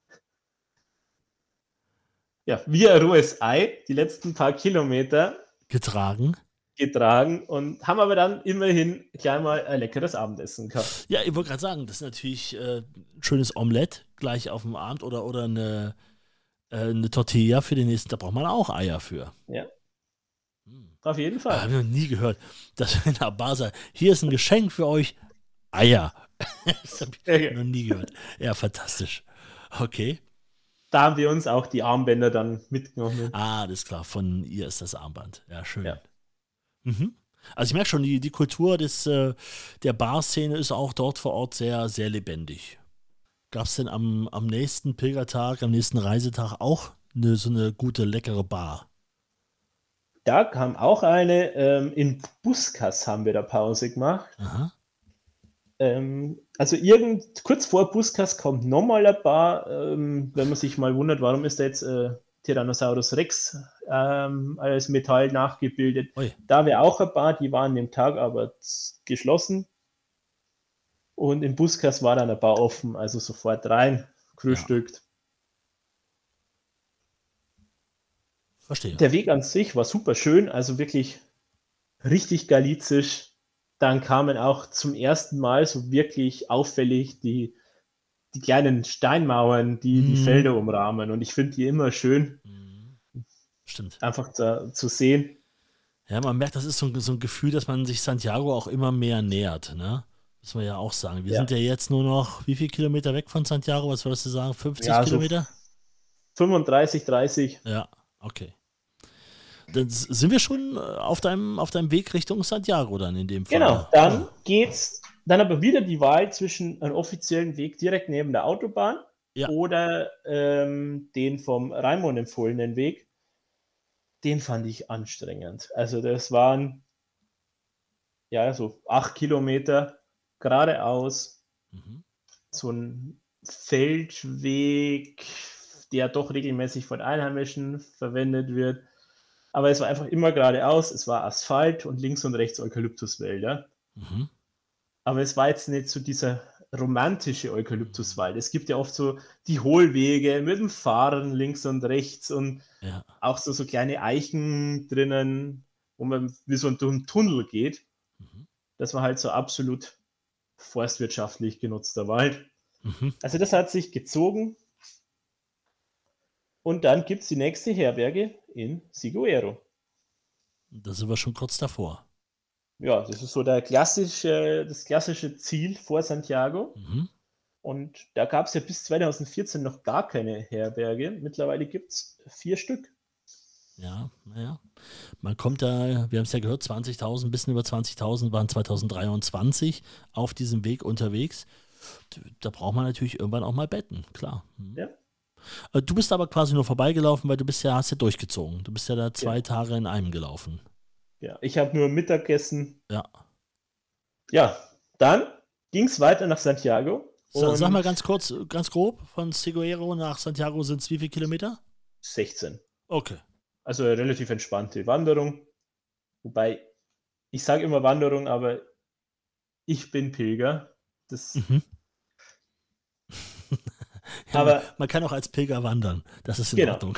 ja, wie ein rohes Ei, die letzten paar Kilometer Getragen? getragen und haben aber dann immerhin gleich mal ein leckeres Abendessen gehabt. Ja, ich wollte gerade sagen, das ist natürlich äh, ein schönes Omelett gleich auf dem Abend oder, oder eine, äh, eine Tortilla für den nächsten, da braucht man auch Eier für. Ja, Hm. auf jeden Habe Fall. ich noch nie gehört, dass in der Bar sagt, hier ist ein Geschenk für euch, Eier. Das habe ich Ja, noch nie gehört. Ja, fantastisch. Okay. da haben wir uns auch die Armbänder dann mitgenommen. Ah, das ist klar, von ihr ist das Armband. Ja, schön. Ja. Mhm. Also ich merke schon, die, die Kultur des, äh, der Barszene ist auch dort vor Ort sehr, sehr lebendig. Gab es denn am, am nächsten Pilgertag, am nächsten Reisetag auch eine, so eine gute, leckere Bar? Da kam auch eine, ähm, in Buskas haben wir da Pause gemacht. Aha. Ähm, also irgend, kurz vor Buskas kommt nochmal eine Bar, ähm, wenn man sich mal wundert, warum ist da jetzt äh, Tyrannosaurus Rex ähm, als Metall nachgebildet. Ui. Da wäre auch eine Bar, die war an dem Tag aber z- geschlossen. Und in Buskas war dann eine Bar offen, also sofort rein, frühstückt. Verstehe. Der Weg an sich war super schön, also wirklich richtig galizisch. Dann kamen auch zum ersten Mal so wirklich auffällig die, die kleinen Steinmauern, die Mhm. die Felder umrahmen. Und ich finde die immer schön, Stimmt. einfach zu, zu sehen. Ja, man merkt, das ist so ein, so ein Gefühl, dass man sich Santiago auch immer mehr nähert, ne? Müssen wir ja auch sagen. Wir Ja. sind ja jetzt nur noch, wie viele Kilometer weg von Santiago? Was würdest du sagen? fünfzig Ja, so Kilometer? fünfunddreißig, dreißig. Ja, okay. Dann s- sind wir schon äh, auf deinem, auf deinem Weg Richtung Santiago dann in dem Fall. Genau, dann geht's dann aber wieder die Wahl zwischen einem offiziellen Weg direkt neben der Autobahn Ja. oder ähm, den vom Raimund empfohlenen Weg. Den fand ich anstrengend. Also das waren ja so acht Kilometer geradeaus, Mhm. so ein Feldweg, der doch regelmäßig von Einheimischen verwendet wird. Aber es war einfach immer geradeaus, es war Asphalt und links und rechts Eukalyptuswälder. Mhm. Aber es war jetzt nicht so dieser romantische Eukalyptuswald. Es gibt ja oft so die Hohlwege mit dem Fahren links und rechts und Ja. auch so, so kleine Eichen drinnen, wo man wie so durch einen Tunnel geht. Mhm. Das war halt so absolut forstwirtschaftlich genutzter Wald. Mhm. Also das hat sich gezogen. Und dann gibt es die nächste Herberge in Siguero. Da sind wir schon kurz davor. Ja, das ist so der klassische, das klassische Ziel vor Santiago. Mhm. Und da gab es ja bis zweitausendvierzehn noch gar keine Herberge. Mittlerweile gibt es vier Stück. Ja, naja. Man kommt da, wir haben es ja gehört, zwanzigtausend, ein bisschen über zwanzigtausend waren zweitausenddreiundzwanzig auf diesem Weg unterwegs. D- Da braucht man natürlich irgendwann auch mal Betten, klar. Mhm. Ja. Äh, Du bist aber quasi nur vorbeigelaufen, weil du bist ja, hast ja durchgezogen. Du bist ja da zwei Ja. Tage in einem gelaufen. Ja, ich habe nur Mittagessen. Ja. Ja, dann ging es weiter nach Santiago. Sa- Sag und mal ganz kurz, ganz grob, von Siguero nach Santiago sind es wie viele Kilometer? sechzehn. Okay. Also eine relativ entspannte Wanderung. Wobei, ich sage immer Wanderung, aber ich bin Pilger. Das, Mhm. Ja, Aber- man, man kann auch als Pilger wandern. Das ist in Genau. Ordnung.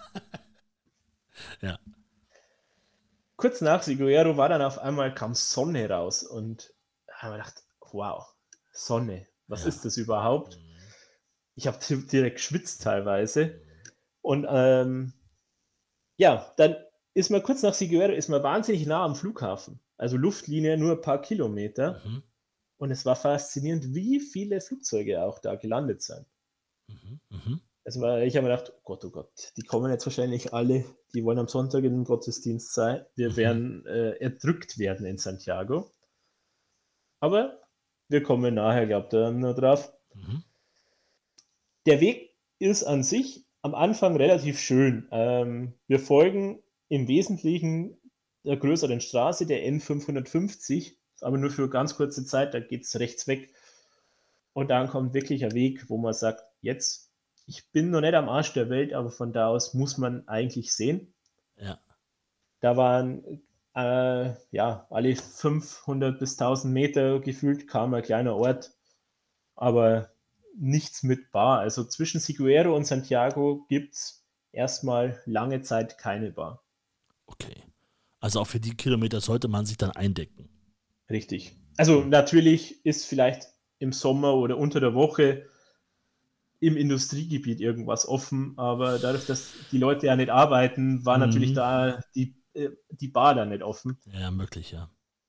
Ja. kurz nach Siguero war dann auf einmal kam Sonne raus und da haben wir gedacht, wow, Sonne, was Ja. ist das überhaupt? Ich habe direkt geschwitzt teilweise. Und ähm, ja, dann ist man kurz nach Siguero, ist man wahnsinnig nah am Flughafen. Also Luftlinie nur ein paar Kilometer. Mhm. Und es war faszinierend, wie viele Flugzeuge auch da gelandet sind. Mhm. Mhm. Also war, ich habe mir gedacht, oh Gott, oh Gott, die kommen jetzt wahrscheinlich alle, die wollen am Sonntag in den Gottesdienst sein. Wir Mhm. werden äh, erdrückt werden in Santiago. Aber wir kommen nachher, glaubt ihr, nur drauf. Mhm. Der Weg ist an sich am Anfang relativ schön. Ähm, wir folgen im Wesentlichen der größeren Straße, der N fünfhundertfünfzig, aber nur für ganz kurze Zeit, da geht es rechts weg. Und dann kommt wirklich ein Weg, wo man sagt, jetzt, ich bin noch nicht am Arsch der Welt, aber von da aus muss man eigentlich sehen. Ja. Da waren äh, ja alle fünfhundert bis tausend Meter gefühlt kam ein kleiner Ort, aber nichts mit Bar. Also zwischen Siguero und Santiago gibt es erstmal lange Zeit keine Bar. Okay. Also auch für die Kilometer sollte man sich dann eindecken. Richtig. Also natürlich ist vielleicht im Sommer oder unter der Woche im Industriegebiet irgendwas offen, aber dadurch, dass die Leute ja nicht arbeiten, war Mhm. natürlich da die, äh, die Bar da nicht offen. Ja, möglich, ja.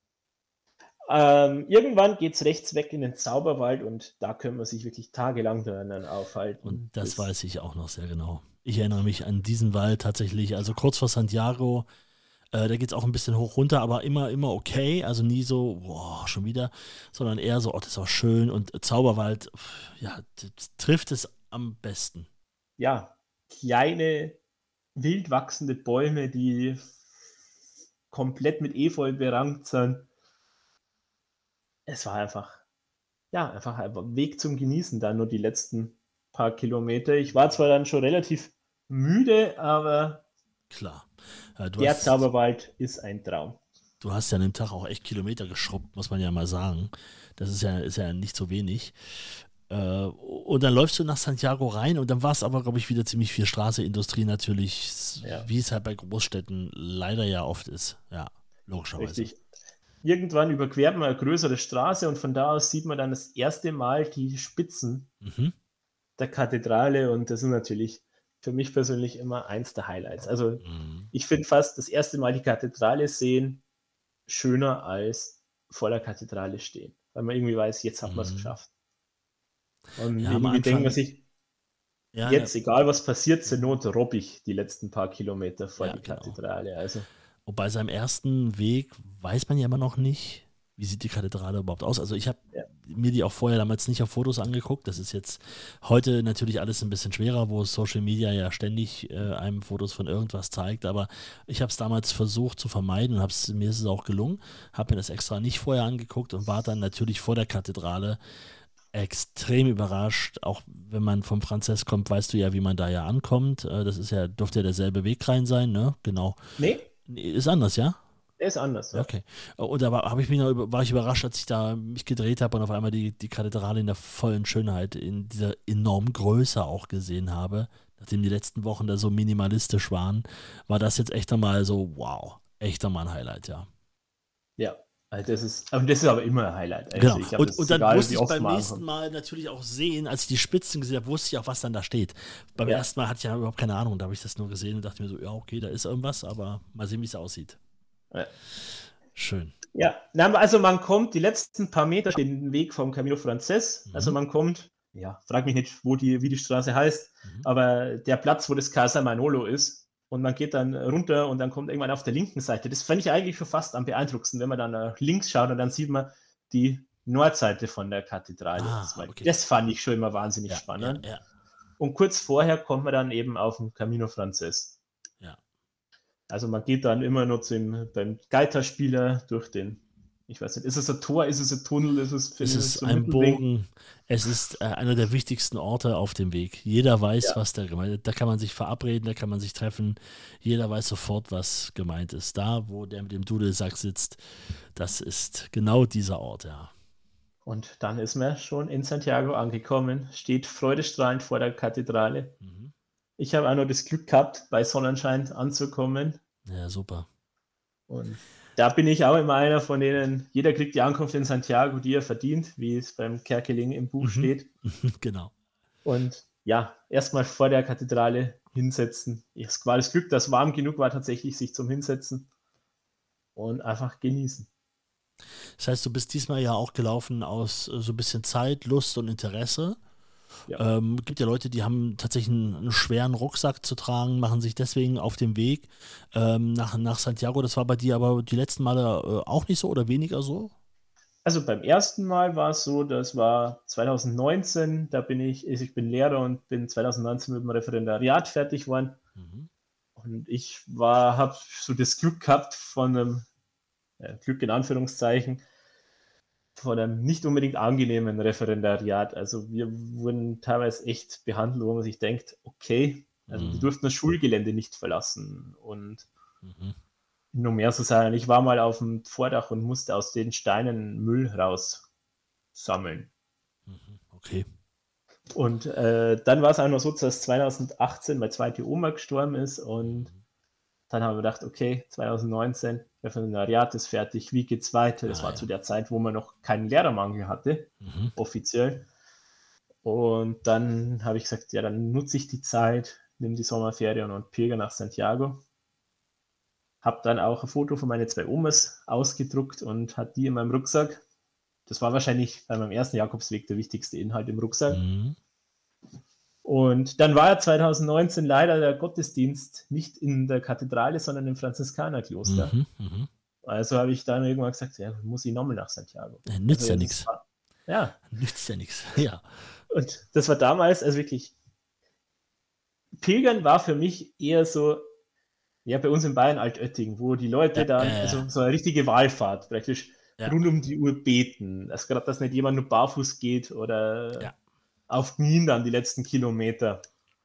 Ähm, irgendwann geht es rechts weg in den Zauberwald und da können wir sich wirklich tagelang drinnen aufhalten. Und das Bis- weiß ich auch noch sehr genau. Ich erinnere mich an diesen Wald tatsächlich, also kurz vor Santiago, äh, da geht es auch ein bisschen hoch runter, aber immer, immer okay, also nie so, boah, schon wieder, sondern eher so, oh, das ist auch schön und Zauberwald, pf, ja, t- t- trifft es am besten. Ja, kleine, wild wachsende Bäume, die komplett mit Efeu berankt sind. Es war einfach, ja, einfach ein Weg zum Genießen, dann nur die letzten paar Kilometer. Ich war zwar dann schon relativ müde, aber Klar. Äh, du, der hast, Zauberwald ist ein Traum. du hast ja an dem Tag auch echt Kilometer geschrubbt, muss man ja mal sagen. Das ist ja, ist ja nicht so wenig. Äh, und dann läufst du nach Santiago rein und dann war es aber, glaube ich, wieder ziemlich viel Straße, Industrie natürlich, Ja. wie es halt bei Großstädten leider ja oft ist. Ja, logischerweise. Richtig. irgendwann überquert man eine größere Straße und von da aus sieht man dann das erste Mal die Spitzen Mhm. der Kathedrale und das ist natürlich für mich persönlich immer eins der Highlights. Also Mhm. ich finde fast das erste Mal die Kathedrale sehen schöner als vor der Kathedrale stehen, weil man irgendwie weiß, jetzt hat man es Mhm. geschafft. Und Ja, am irgendwie denkt man Anfang, sich, ja, jetzt, ne, egal was passiert, zur Not robb ich die letzten paar Kilometer vor ja, die genau. Kathedrale. Also Und bei seinem ersten Weg weiß man ja immer noch nicht, wie sieht die Kathedrale überhaupt aus. Also ich habe Ja. mir die auch vorher damals nicht auf Fotos angeguckt. Das ist jetzt heute natürlich alles ein bisschen schwerer, wo Social Media ja ständig äh, einem Fotos von irgendwas zeigt. Aber ich habe es damals versucht zu vermeiden und hab's, mir ist es auch gelungen. Habe mir das extra nicht vorher angeguckt und war dann natürlich vor der Kathedrale extrem überrascht. Auch wenn man vom Franzess kommt, weißt du ja, wie man da ja ankommt. Äh, das ist ja, dürfte ja derselbe Weg rein sein, ne? Genau. nee, Nee, ist anders, ja? der ist anders. Ja. Okay. Und da war, hab ich mich noch, über- war ich überrascht, als ich da mich gedreht habe und auf einmal die, die Kathedrale in der vollen Schönheit, in dieser enormen Größe auch gesehen habe. Nachdem die letzten Wochen da so minimalistisch waren, war das jetzt echt einmal so, wow, echt einmal ein Highlight, ja. Ja, also das ist, und das ist aber immer ein Highlight. Also Genau. ich hab Und, das und dann egal, wusste wie ich oft beim man nächsten ankommt. Mal natürlich auch sehen, als ich die Spitzen gesehen habe, wusste ich auch, was dann da steht. Beim Ja. ersten Mal hatte ich ja überhaupt keine Ahnung, da habe ich das nur gesehen und dachte mir so, ja, okay, da ist irgendwas, aber mal sehen, wie es aussieht. Ja. Schön. Ja, na, also man kommt die letzten paar Meter den Weg vom Camino Frances. Also Mhm. man kommt, ja, frag mich nicht, wo die, wie die Straße heißt, Mhm. aber der Platz, wo das Casa Manolo ist. Und man geht dann runter und dann kommt irgendwann auf der linken Seite. Das fand ich eigentlich schon fast am beeindruckendsten, wenn man dann nach links schaut und dann sieht man die Nordseite von der Kathedrale. Ah, das, war, okay. das fand ich schon immer wahnsinnig Ja, ja, spannend. ja, Und kurz vorher kommt man dann eben auf den Camino Frances. ja. Also man geht dann immer noch zum, beim Geiterspieler durch den, ich weiß nicht, ist es ein Tor, ist es ein Tunnel, ist es, Es finde ich, ist so ein ein Mittelding? Bogen. Es ist äh, einer der wichtigsten Orte auf dem Weg. Jeder weiß, Ja. was da gemeint ist. Da kann man sich verabreden, da kann man sich treffen. Jeder weiß sofort, was gemeint ist. Da, wo der mit dem Dudelsack sitzt, das ist genau dieser Ort, ja. Und dann ist man schon in Santiago angekommen, steht freudestrahlend vor der Kathedrale. Mhm. Ich habe auch noch das Glück gehabt, bei Sonnenschein anzukommen. Ja, super. Und da bin ich auch immer einer von denen, jeder kriegt die Ankunft in Santiago, die er verdient, wie es beim Kerkeling im Buch Mhm. steht. Genau. Und ja, erstmal vor der Kathedrale hinsetzen. Es war das Glück, dass warm genug war, tatsächlich sich zum Hinsetzen und einfach genießen. Das heißt, du bist diesmal ja auch gelaufen aus äh, so ein bisschen Zeit, Lust und Interesse. Ja. Ähm, gibt ja Leute, die haben tatsächlich einen, einen schweren Rucksack zu tragen, machen sich deswegen auf den Weg ähm, nach, nach Santiago. Das war bei dir aber die letzten Male äh, auch nicht so oder weniger so? Also beim ersten Mal war es so, das war zwanzig neunzehn, da bin ich, ich bin Lehrer und bin zwanzig neunzehn mit dem Referendariat fertig geworden. Mhm. Und ich war, habe so das Glück gehabt von einem, ja, Glück in Anführungszeichen, von einem nicht unbedingt angenehmen Referendariat. Also wir wurden teilweise echt behandelt, wo man sich denkt, okay, also Mhm. wir durften das Schulgelände nicht verlassen und Mhm. noch mehr so sein. Ich war mal auf dem Vordach und musste aus den Steinen Müll raussammeln. Mhm. Okay. Und äh, dann war es auch noch so, dass zwanzig achtzehn meine zweite Oma gestorben ist und dann haben wir gedacht, okay, zwanzig neunzehn, Referendariat ist fertig, wie geht's weiter? Das Ah, war ja. zu der Zeit, wo man noch keinen Lehrermangel hatte, Mhm. offiziell. Und dann habe ich gesagt, ja, dann nutze ich die Zeit, nehme die Sommerferien und pilger nach Santiago. Habe dann auch ein Foto von meinen zwei Omas ausgedruckt und hatte die in meinem Rucksack. Das war wahrscheinlich bei meinem ersten Jakobsweg der wichtigste Inhalt im Rucksack. Mhm. Und dann war zwanzig neunzehn leider der Gottesdienst nicht in der Kathedrale, sondern im Franziskanerkloster. Mhm. Mhm. Also habe ich dann irgendwann gesagt, ja, muss ich nochmal nach Santiago. Ja, nützt Also ja das nichts. war- Ja, Nützt ja nichts. Ja. und das war damals, also wirklich, Pilgern war für mich eher so, ja, bei uns in Bayern Altötting, wo die Leute Ja, dann, ja, ja. also so eine richtige Wallfahrt praktisch, Ja. rund um die Uhr beten. Also gerade, dass nicht jemand nur barfuß geht oder Ja. auf Knien dann die letzten Kilometer.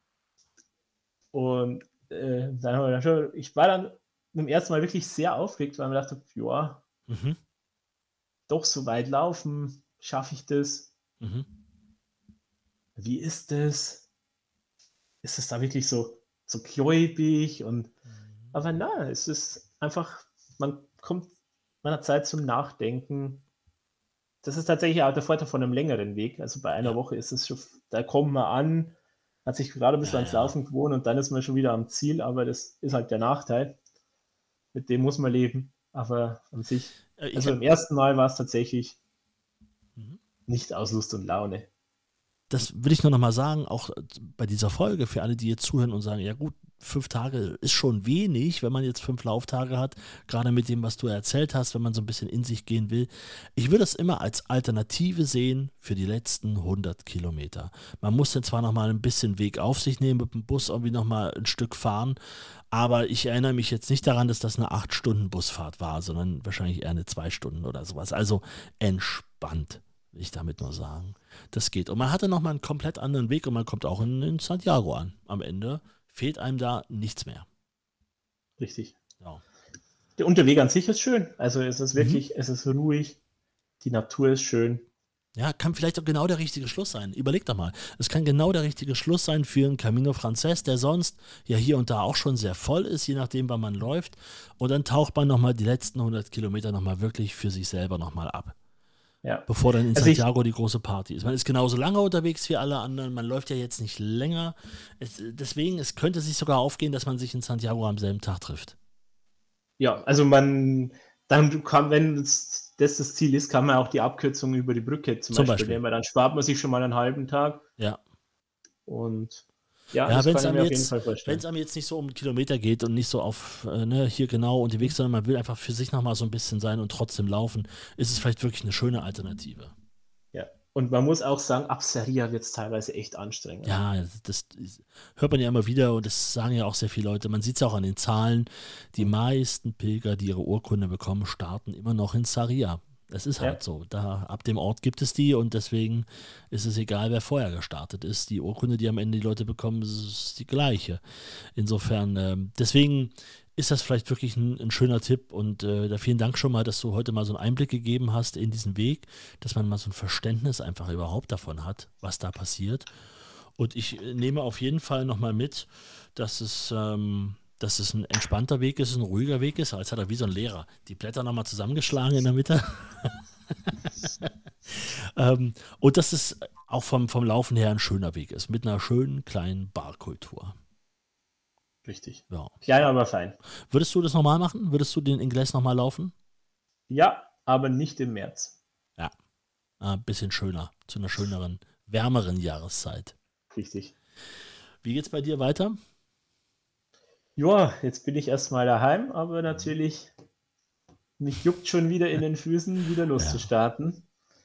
Und äh, dann haben wir dann schon, ich war dann beim ersten Mal wirklich sehr aufgeregt, weil ich mir dachte, ja, Mhm. doch so weit laufen, schaffe ich das? Mhm. Wie ist das? Ist es da wirklich so, so gläubig? Und aber nein, es ist einfach, man kommt man hat Zeit zum Nachdenken. Das ist tatsächlich auch der Vorteil von einem längeren Weg. Also bei einer Ja. Woche ist es schon, da kommt man an, hat sich gerade ein bisschen Ja, ans ja. Laufen gewohnt und dann ist man schon wieder am Ziel, aber das ist halt der Nachteil. Mit dem muss man leben. Aber an sich, Äh, ich also hab- beim ersten Mal war es tatsächlich Mhm. nicht aus Lust und Laune. Das will ich nur noch mal sagen, auch bei dieser Folge, für alle, die jetzt zuhören und sagen, ja gut, fünf Tage ist schon wenig, wenn man jetzt fünf Lauftage hat, gerade mit dem, was du erzählt hast, wenn man so ein bisschen in sich gehen will. Ich würde das immer als Alternative sehen für die letzten hundert Kilometer. Man muss dann zwar noch mal ein bisschen Weg auf sich nehmen, mit dem Bus irgendwie noch mal ein Stück fahren, aber ich erinnere mich jetzt nicht daran, dass das eine acht Stunden Busfahrt war, sondern wahrscheinlich eher eine zwei Stunden oder sowas. Also entspannt, will ich damit nur sagen. Das geht. Und man hatte nochmal einen komplett anderen Weg und man kommt auch in, in Santiago an. Am Ende fehlt einem da nichts mehr. Richtig. Ja. Der Unterweg an sich ist schön. Also es ist wirklich, Mhm. es ist ruhig, die Natur ist schön. Ja, kann vielleicht auch genau der richtige Schluss sein. Überleg doch mal. Es kann genau der richtige Schluss sein für einen Camino Frances, der sonst ja hier und da auch schon sehr voll ist, je nachdem, wann man läuft. Und dann taucht man nochmal die letzten hundert Kilometer nochmal wirklich für sich selber nochmal ab. Ja. Bevor dann in Also ich- Santiago die große Party ist. Man ist genauso lange unterwegs wie alle anderen, man läuft ja jetzt nicht länger. Es, deswegen, es könnte sich sogar aufgehen, dass man sich in Santiago am selben Tag trifft. Ja, also man, dann kann, wenn das das, das Ziel ist, kann man auch die Abkürzung über die Brücke zum, Zum Beispiel, Beispiel. nehmen. Dann spart man sich schon mal einen halben Tag Ja, und ja, ja das wenn kann es ich einem, mir auf jeden jetzt- Fall wenn vorstellen. es einem jetzt nicht so um Kilometer geht und nicht so auf äh, ne, hier genau unterwegs, sondern man will einfach für sich nochmal so ein bisschen sein und trotzdem laufen, ist es vielleicht wirklich eine schöne Alternative. Ja. Und man muss auch sagen, ab Seria wird es teilweise echt anstrengend. Ja, das, das hört man ja immer wieder und das sagen ja auch sehr viele Leute. Man sieht es ja auch an den Zahlen. Die meisten Pilger, die ihre Urkunde bekommen, starten immer noch in Sarria. Das ist halt Ja. so. Da, ab dem Ort gibt es die und deswegen ist es egal, wer vorher gestartet ist. Die Urkunde, die am Ende die Leute bekommen, ist die gleiche. Insofern, ähm, deswegen ist das vielleicht wirklich ein, ein schöner Tipp und äh, da vielen Dank schon mal, dass du heute mal so einen Einblick gegeben hast in diesen Weg, dass man mal so ein Verständnis einfach überhaupt davon hat, was da passiert. Und ich äh, nehme auf jeden Fall nochmal mit, dass es, ähm, dass es ein entspannter Weg ist, ein ruhiger Weg ist, als hat er wie so ein Lehrer die Blätter nochmal zusammengeschlagen in der Mitte. ähm, und dass es auch vom, vom Laufen her ein schöner Weg ist, mit einer schönen kleinen Barkultur. Richtig. Ja. Klein, aber fein. Würdest du das nochmal machen? Würdest du den Ingles nochmal laufen? Ja, aber nicht im März. Ja. Ah, ein bisschen schöner, zu einer schöneren, wärmeren Jahreszeit. Richtig. Wie geht's bei dir weiter? Ja, jetzt bin ich erstmal daheim, aber natürlich, mich juckt schon wieder in den Füßen, wieder loszustarten.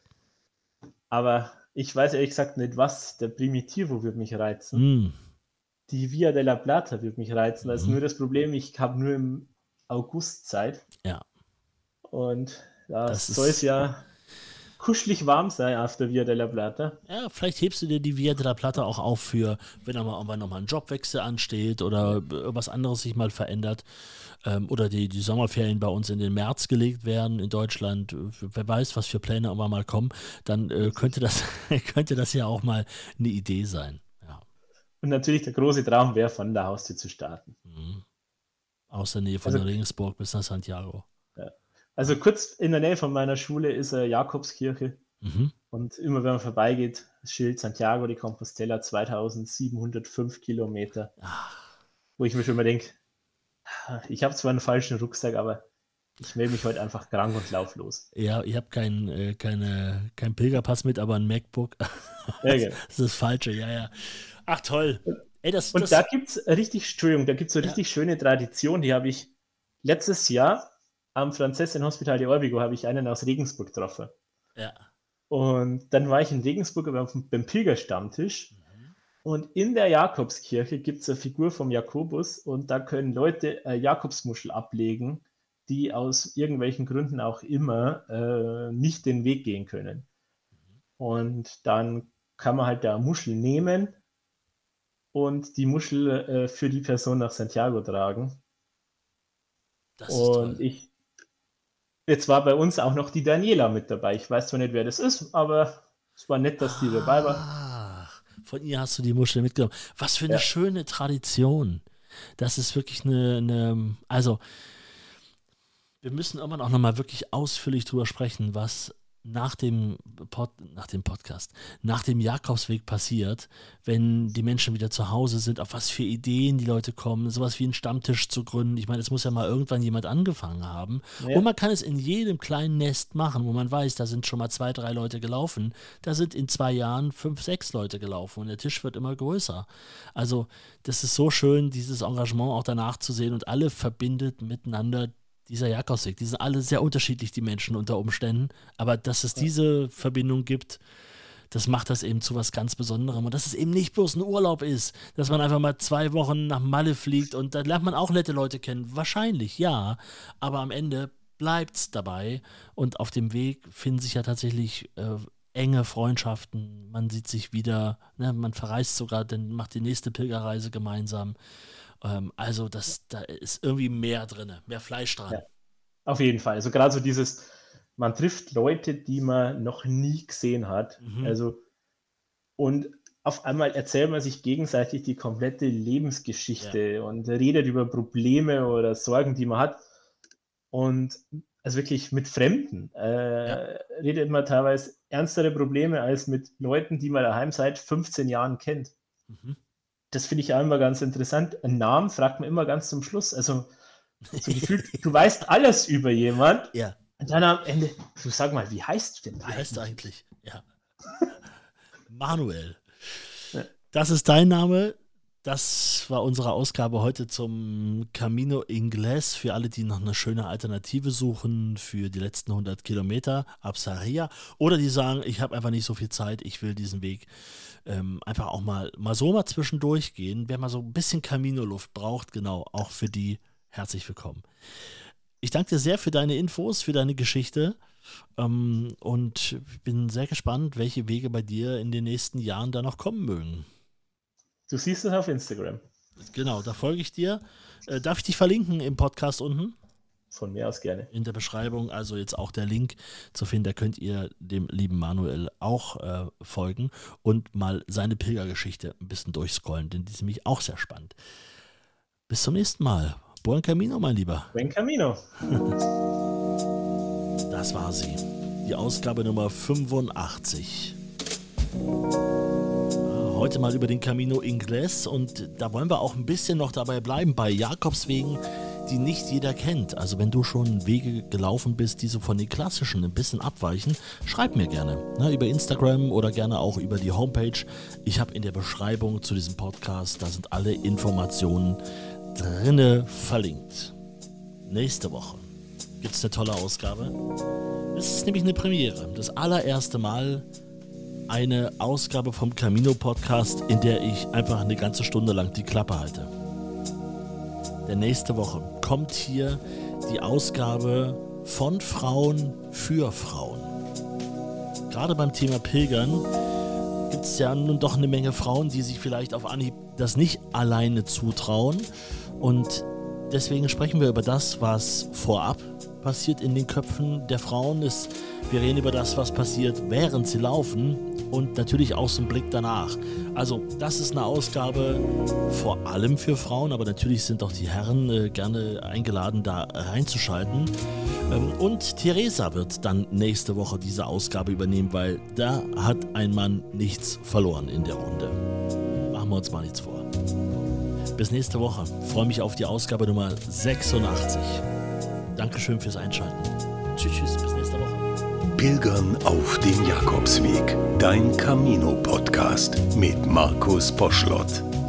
Aber ich weiß ehrlich gesagt nicht, was. Der Primitivo wird mich reizen. Hm. Die Via della Plata wird mich reizen. Das ist Mhm. nur das Problem, ich habe nur im August Zeit. Ja. Und da Das soll es ist- ja kuschelig warm sein auf der Via della Plata. Ja, vielleicht hebst du dir die Via della Plata auch auf für, wenn da mal irgendwann nochmal ein Jobwechsel ansteht oder irgendwas anderes sich mal verändert. Ähm, oder die, die Sommerferien bei uns in den März gelegt werden in Deutschland. Wer weiß, was für Pläne irgendwann mal kommen. Dann äh, könnte, das, könnte das ja auch mal eine Idee sein. Ja. Und natürlich der große Traum wäre, von der Haustür zu starten. Mhm. Aus der Nähe von Also- Regensburg bis nach Santiago. Also kurz in der Nähe von meiner Schule ist eine Jakobskirche. Mhm. Und immer wenn man vorbeigeht, das Schild Santiago de Compostela zweitausendsiebenhundertfünf Kilometer. Ach, Wo ich mir schon mal denke, ich habe zwar einen falschen Rucksack, aber ich melde mich heute einfach krank und lauf los. ja, ich habe keinen äh, keine, kein Pilgerpass mit, aber ein MacBook. Ja, genau. Das ist das Falsche, ja, ja. Ach, toll. Ey, das, Und das, da gibt es richtig, Entschuldigung, da gibt es eine Ja. richtig schöne Tradition, die habe ich letztes Jahr am Francesin Hospital de Orbigo habe ich einen aus Regensburg getroffen. ja. Und dann war ich in Regensburg beim, beim Pilgerstammtisch. Und in der Jakobskirche gibt es eine Figur vom Jakobus und da können Leute äh, Jakobsmuschel ablegen, die aus irgendwelchen Gründen auch immer äh, nicht den Weg gehen können. Und dann kann man halt da Muschel nehmen und die Muschel äh, für die Person nach Santiago tragen. Das ist Und toll. ich, jetzt war bei uns auch noch die Daniela mit dabei. Ich weiß zwar nicht, wer das ist, aber es war nett, dass die dabei war. Ach, von ihr hast du die Muschel mitgenommen. Was für eine Ja. schöne Tradition. Das ist wirklich eine, eine, also Wir müssen irgendwann auch nochmal wirklich ausführlich drüber sprechen, was nach dem, Pod, nach dem Podcast, nach dem Jakobsweg passiert, wenn die Menschen wieder zu Hause sind, auf was für Ideen die Leute kommen, sowas wie einen Stammtisch zu gründen. Ich meine, es muss ja mal irgendwann jemand angefangen haben. Ja. Und man kann es in jedem kleinen Nest machen, wo man weiß, da sind schon mal zwei, drei Leute gelaufen. Da sind in zwei Jahren fünf, sechs Leute gelaufen und der Tisch wird immer größer. Also das ist so schön, dieses Engagement auch danach zu sehen und alle verbindet miteinander dieser Jakobsweg. Die sind alle sehr unterschiedlich, die Menschen unter Umständen, aber dass es diese Verbindung gibt, das macht das eben zu was ganz Besonderem und dass es eben nicht bloß ein Urlaub ist, dass man einfach mal zwei Wochen nach Malle fliegt und da lernt man auch nette Leute kennen. Wahrscheinlich, ja, aber am Ende bleibt es dabei und auf dem Weg finden sich ja tatsächlich äh, enge Freundschaften, man sieht sich wieder, ne, man verreist sogar, dann macht die nächste Pilgerreise gemeinsam. Also das, da ist irgendwie mehr drin, mehr Fleisch dran. Ja, auf jeden Fall. Also gerade so dieses, man trifft Leute, die man noch nie gesehen hat. Mhm. Also und auf einmal erzählt man sich gegenseitig die komplette Lebensgeschichte ja. und redet über Probleme oder Sorgen, die man hat. Und also wirklich mit Fremden äh, ja. redet man teilweise ernstere Probleme als mit Leuten, die man daheim seit fünfzehn Jahren kennt. Mhm. Das finde ich auch immer ganz interessant. Einen Namen fragt man immer ganz zum Schluss. Also, so gefühlt, du weißt alles über jemand. Ja. Und dann am Ende, du sag mal, wie heißt du denn eigentlich? Wie heißt du eigentlich? Ja. Manuel. Ja. Das ist dein Name. Das war unsere Ausgabe heute zum Camino Inglés. Für alle, die noch eine schöne Alternative suchen für die letzten hundert Kilometer ab Sarria. Oder die sagen, ich habe einfach nicht so viel Zeit, ich will diesen Weg ähm, einfach auch mal, mal so mal zwischendurch gehen. Wer mal so ein bisschen Camino-Luft braucht, genau, auch für die herzlich willkommen. Ich danke dir sehr für deine Infos, für deine Geschichte ähm, und bin sehr gespannt, welche Wege bei dir in den nächsten Jahren da noch kommen mögen. Du siehst es auf Instagram. Genau, da folge ich dir. Äh, darf ich dich verlinken im Podcast unten? Von mir aus gerne. In der Beschreibung, also jetzt auch der Link zu finden, da könnt ihr dem lieben Manuel auch äh, folgen und mal seine Pilgergeschichte ein bisschen durchscrollen, denn die ist nämlich auch sehr spannend. Bis zum nächsten Mal. Buen Camino, mein Lieber. Buen Camino. Das war sie. Die Ausgabe Nummer fünfundachtzig. Heute mal über den Camino Inglés und da wollen wir auch ein bisschen noch dabei bleiben bei Jakobswegen, die nicht jeder kennt. Also wenn du schon Wege gelaufen bist, die so von den klassischen ein bisschen abweichen, schreib mir gerne, ne, über Instagram oder gerne auch über die Homepage. Ich habe in der Beschreibung zu diesem Podcast, da sind alle Informationen drinne verlinkt. Nächste Woche gibt es eine tolle Ausgabe. Es ist nämlich eine Premiere, das allererste Mal eine Ausgabe vom Camino-Podcast, in der ich einfach eine ganze Stunde lang die Klappe halte. Denn nächste Woche kommt hier die Ausgabe von Frauen für Frauen. Gerade beim Thema Pilgern gibt es ja nun doch eine Menge Frauen, die sich vielleicht auf Anhieb das nicht alleine zutrauen. Und deswegen sprechen wir über das, was vorab passiert in den Köpfen der Frauen ist. Wir reden über das, was passiert, während sie laufen und natürlich auch so einen Blick danach. Also das ist eine Ausgabe vor allem für Frauen, aber natürlich sind auch die Herren äh, gerne eingeladen, da reinzuschalten. Ähm, und Theresa wird dann nächste Woche diese Ausgabe übernehmen, weil da hat ein Mann nichts verloren in der Runde. Machen wir uns mal nichts vor. Bis nächste Woche. Ich freue mich auf die Ausgabe Nummer sechsundachtzig. Dankeschön fürs Einschalten. Tschüss, tschüss, bis nächste Woche. Pilgern auf dem Jakobsweg. Dein Camino-Podcast mit Markus Poschlott.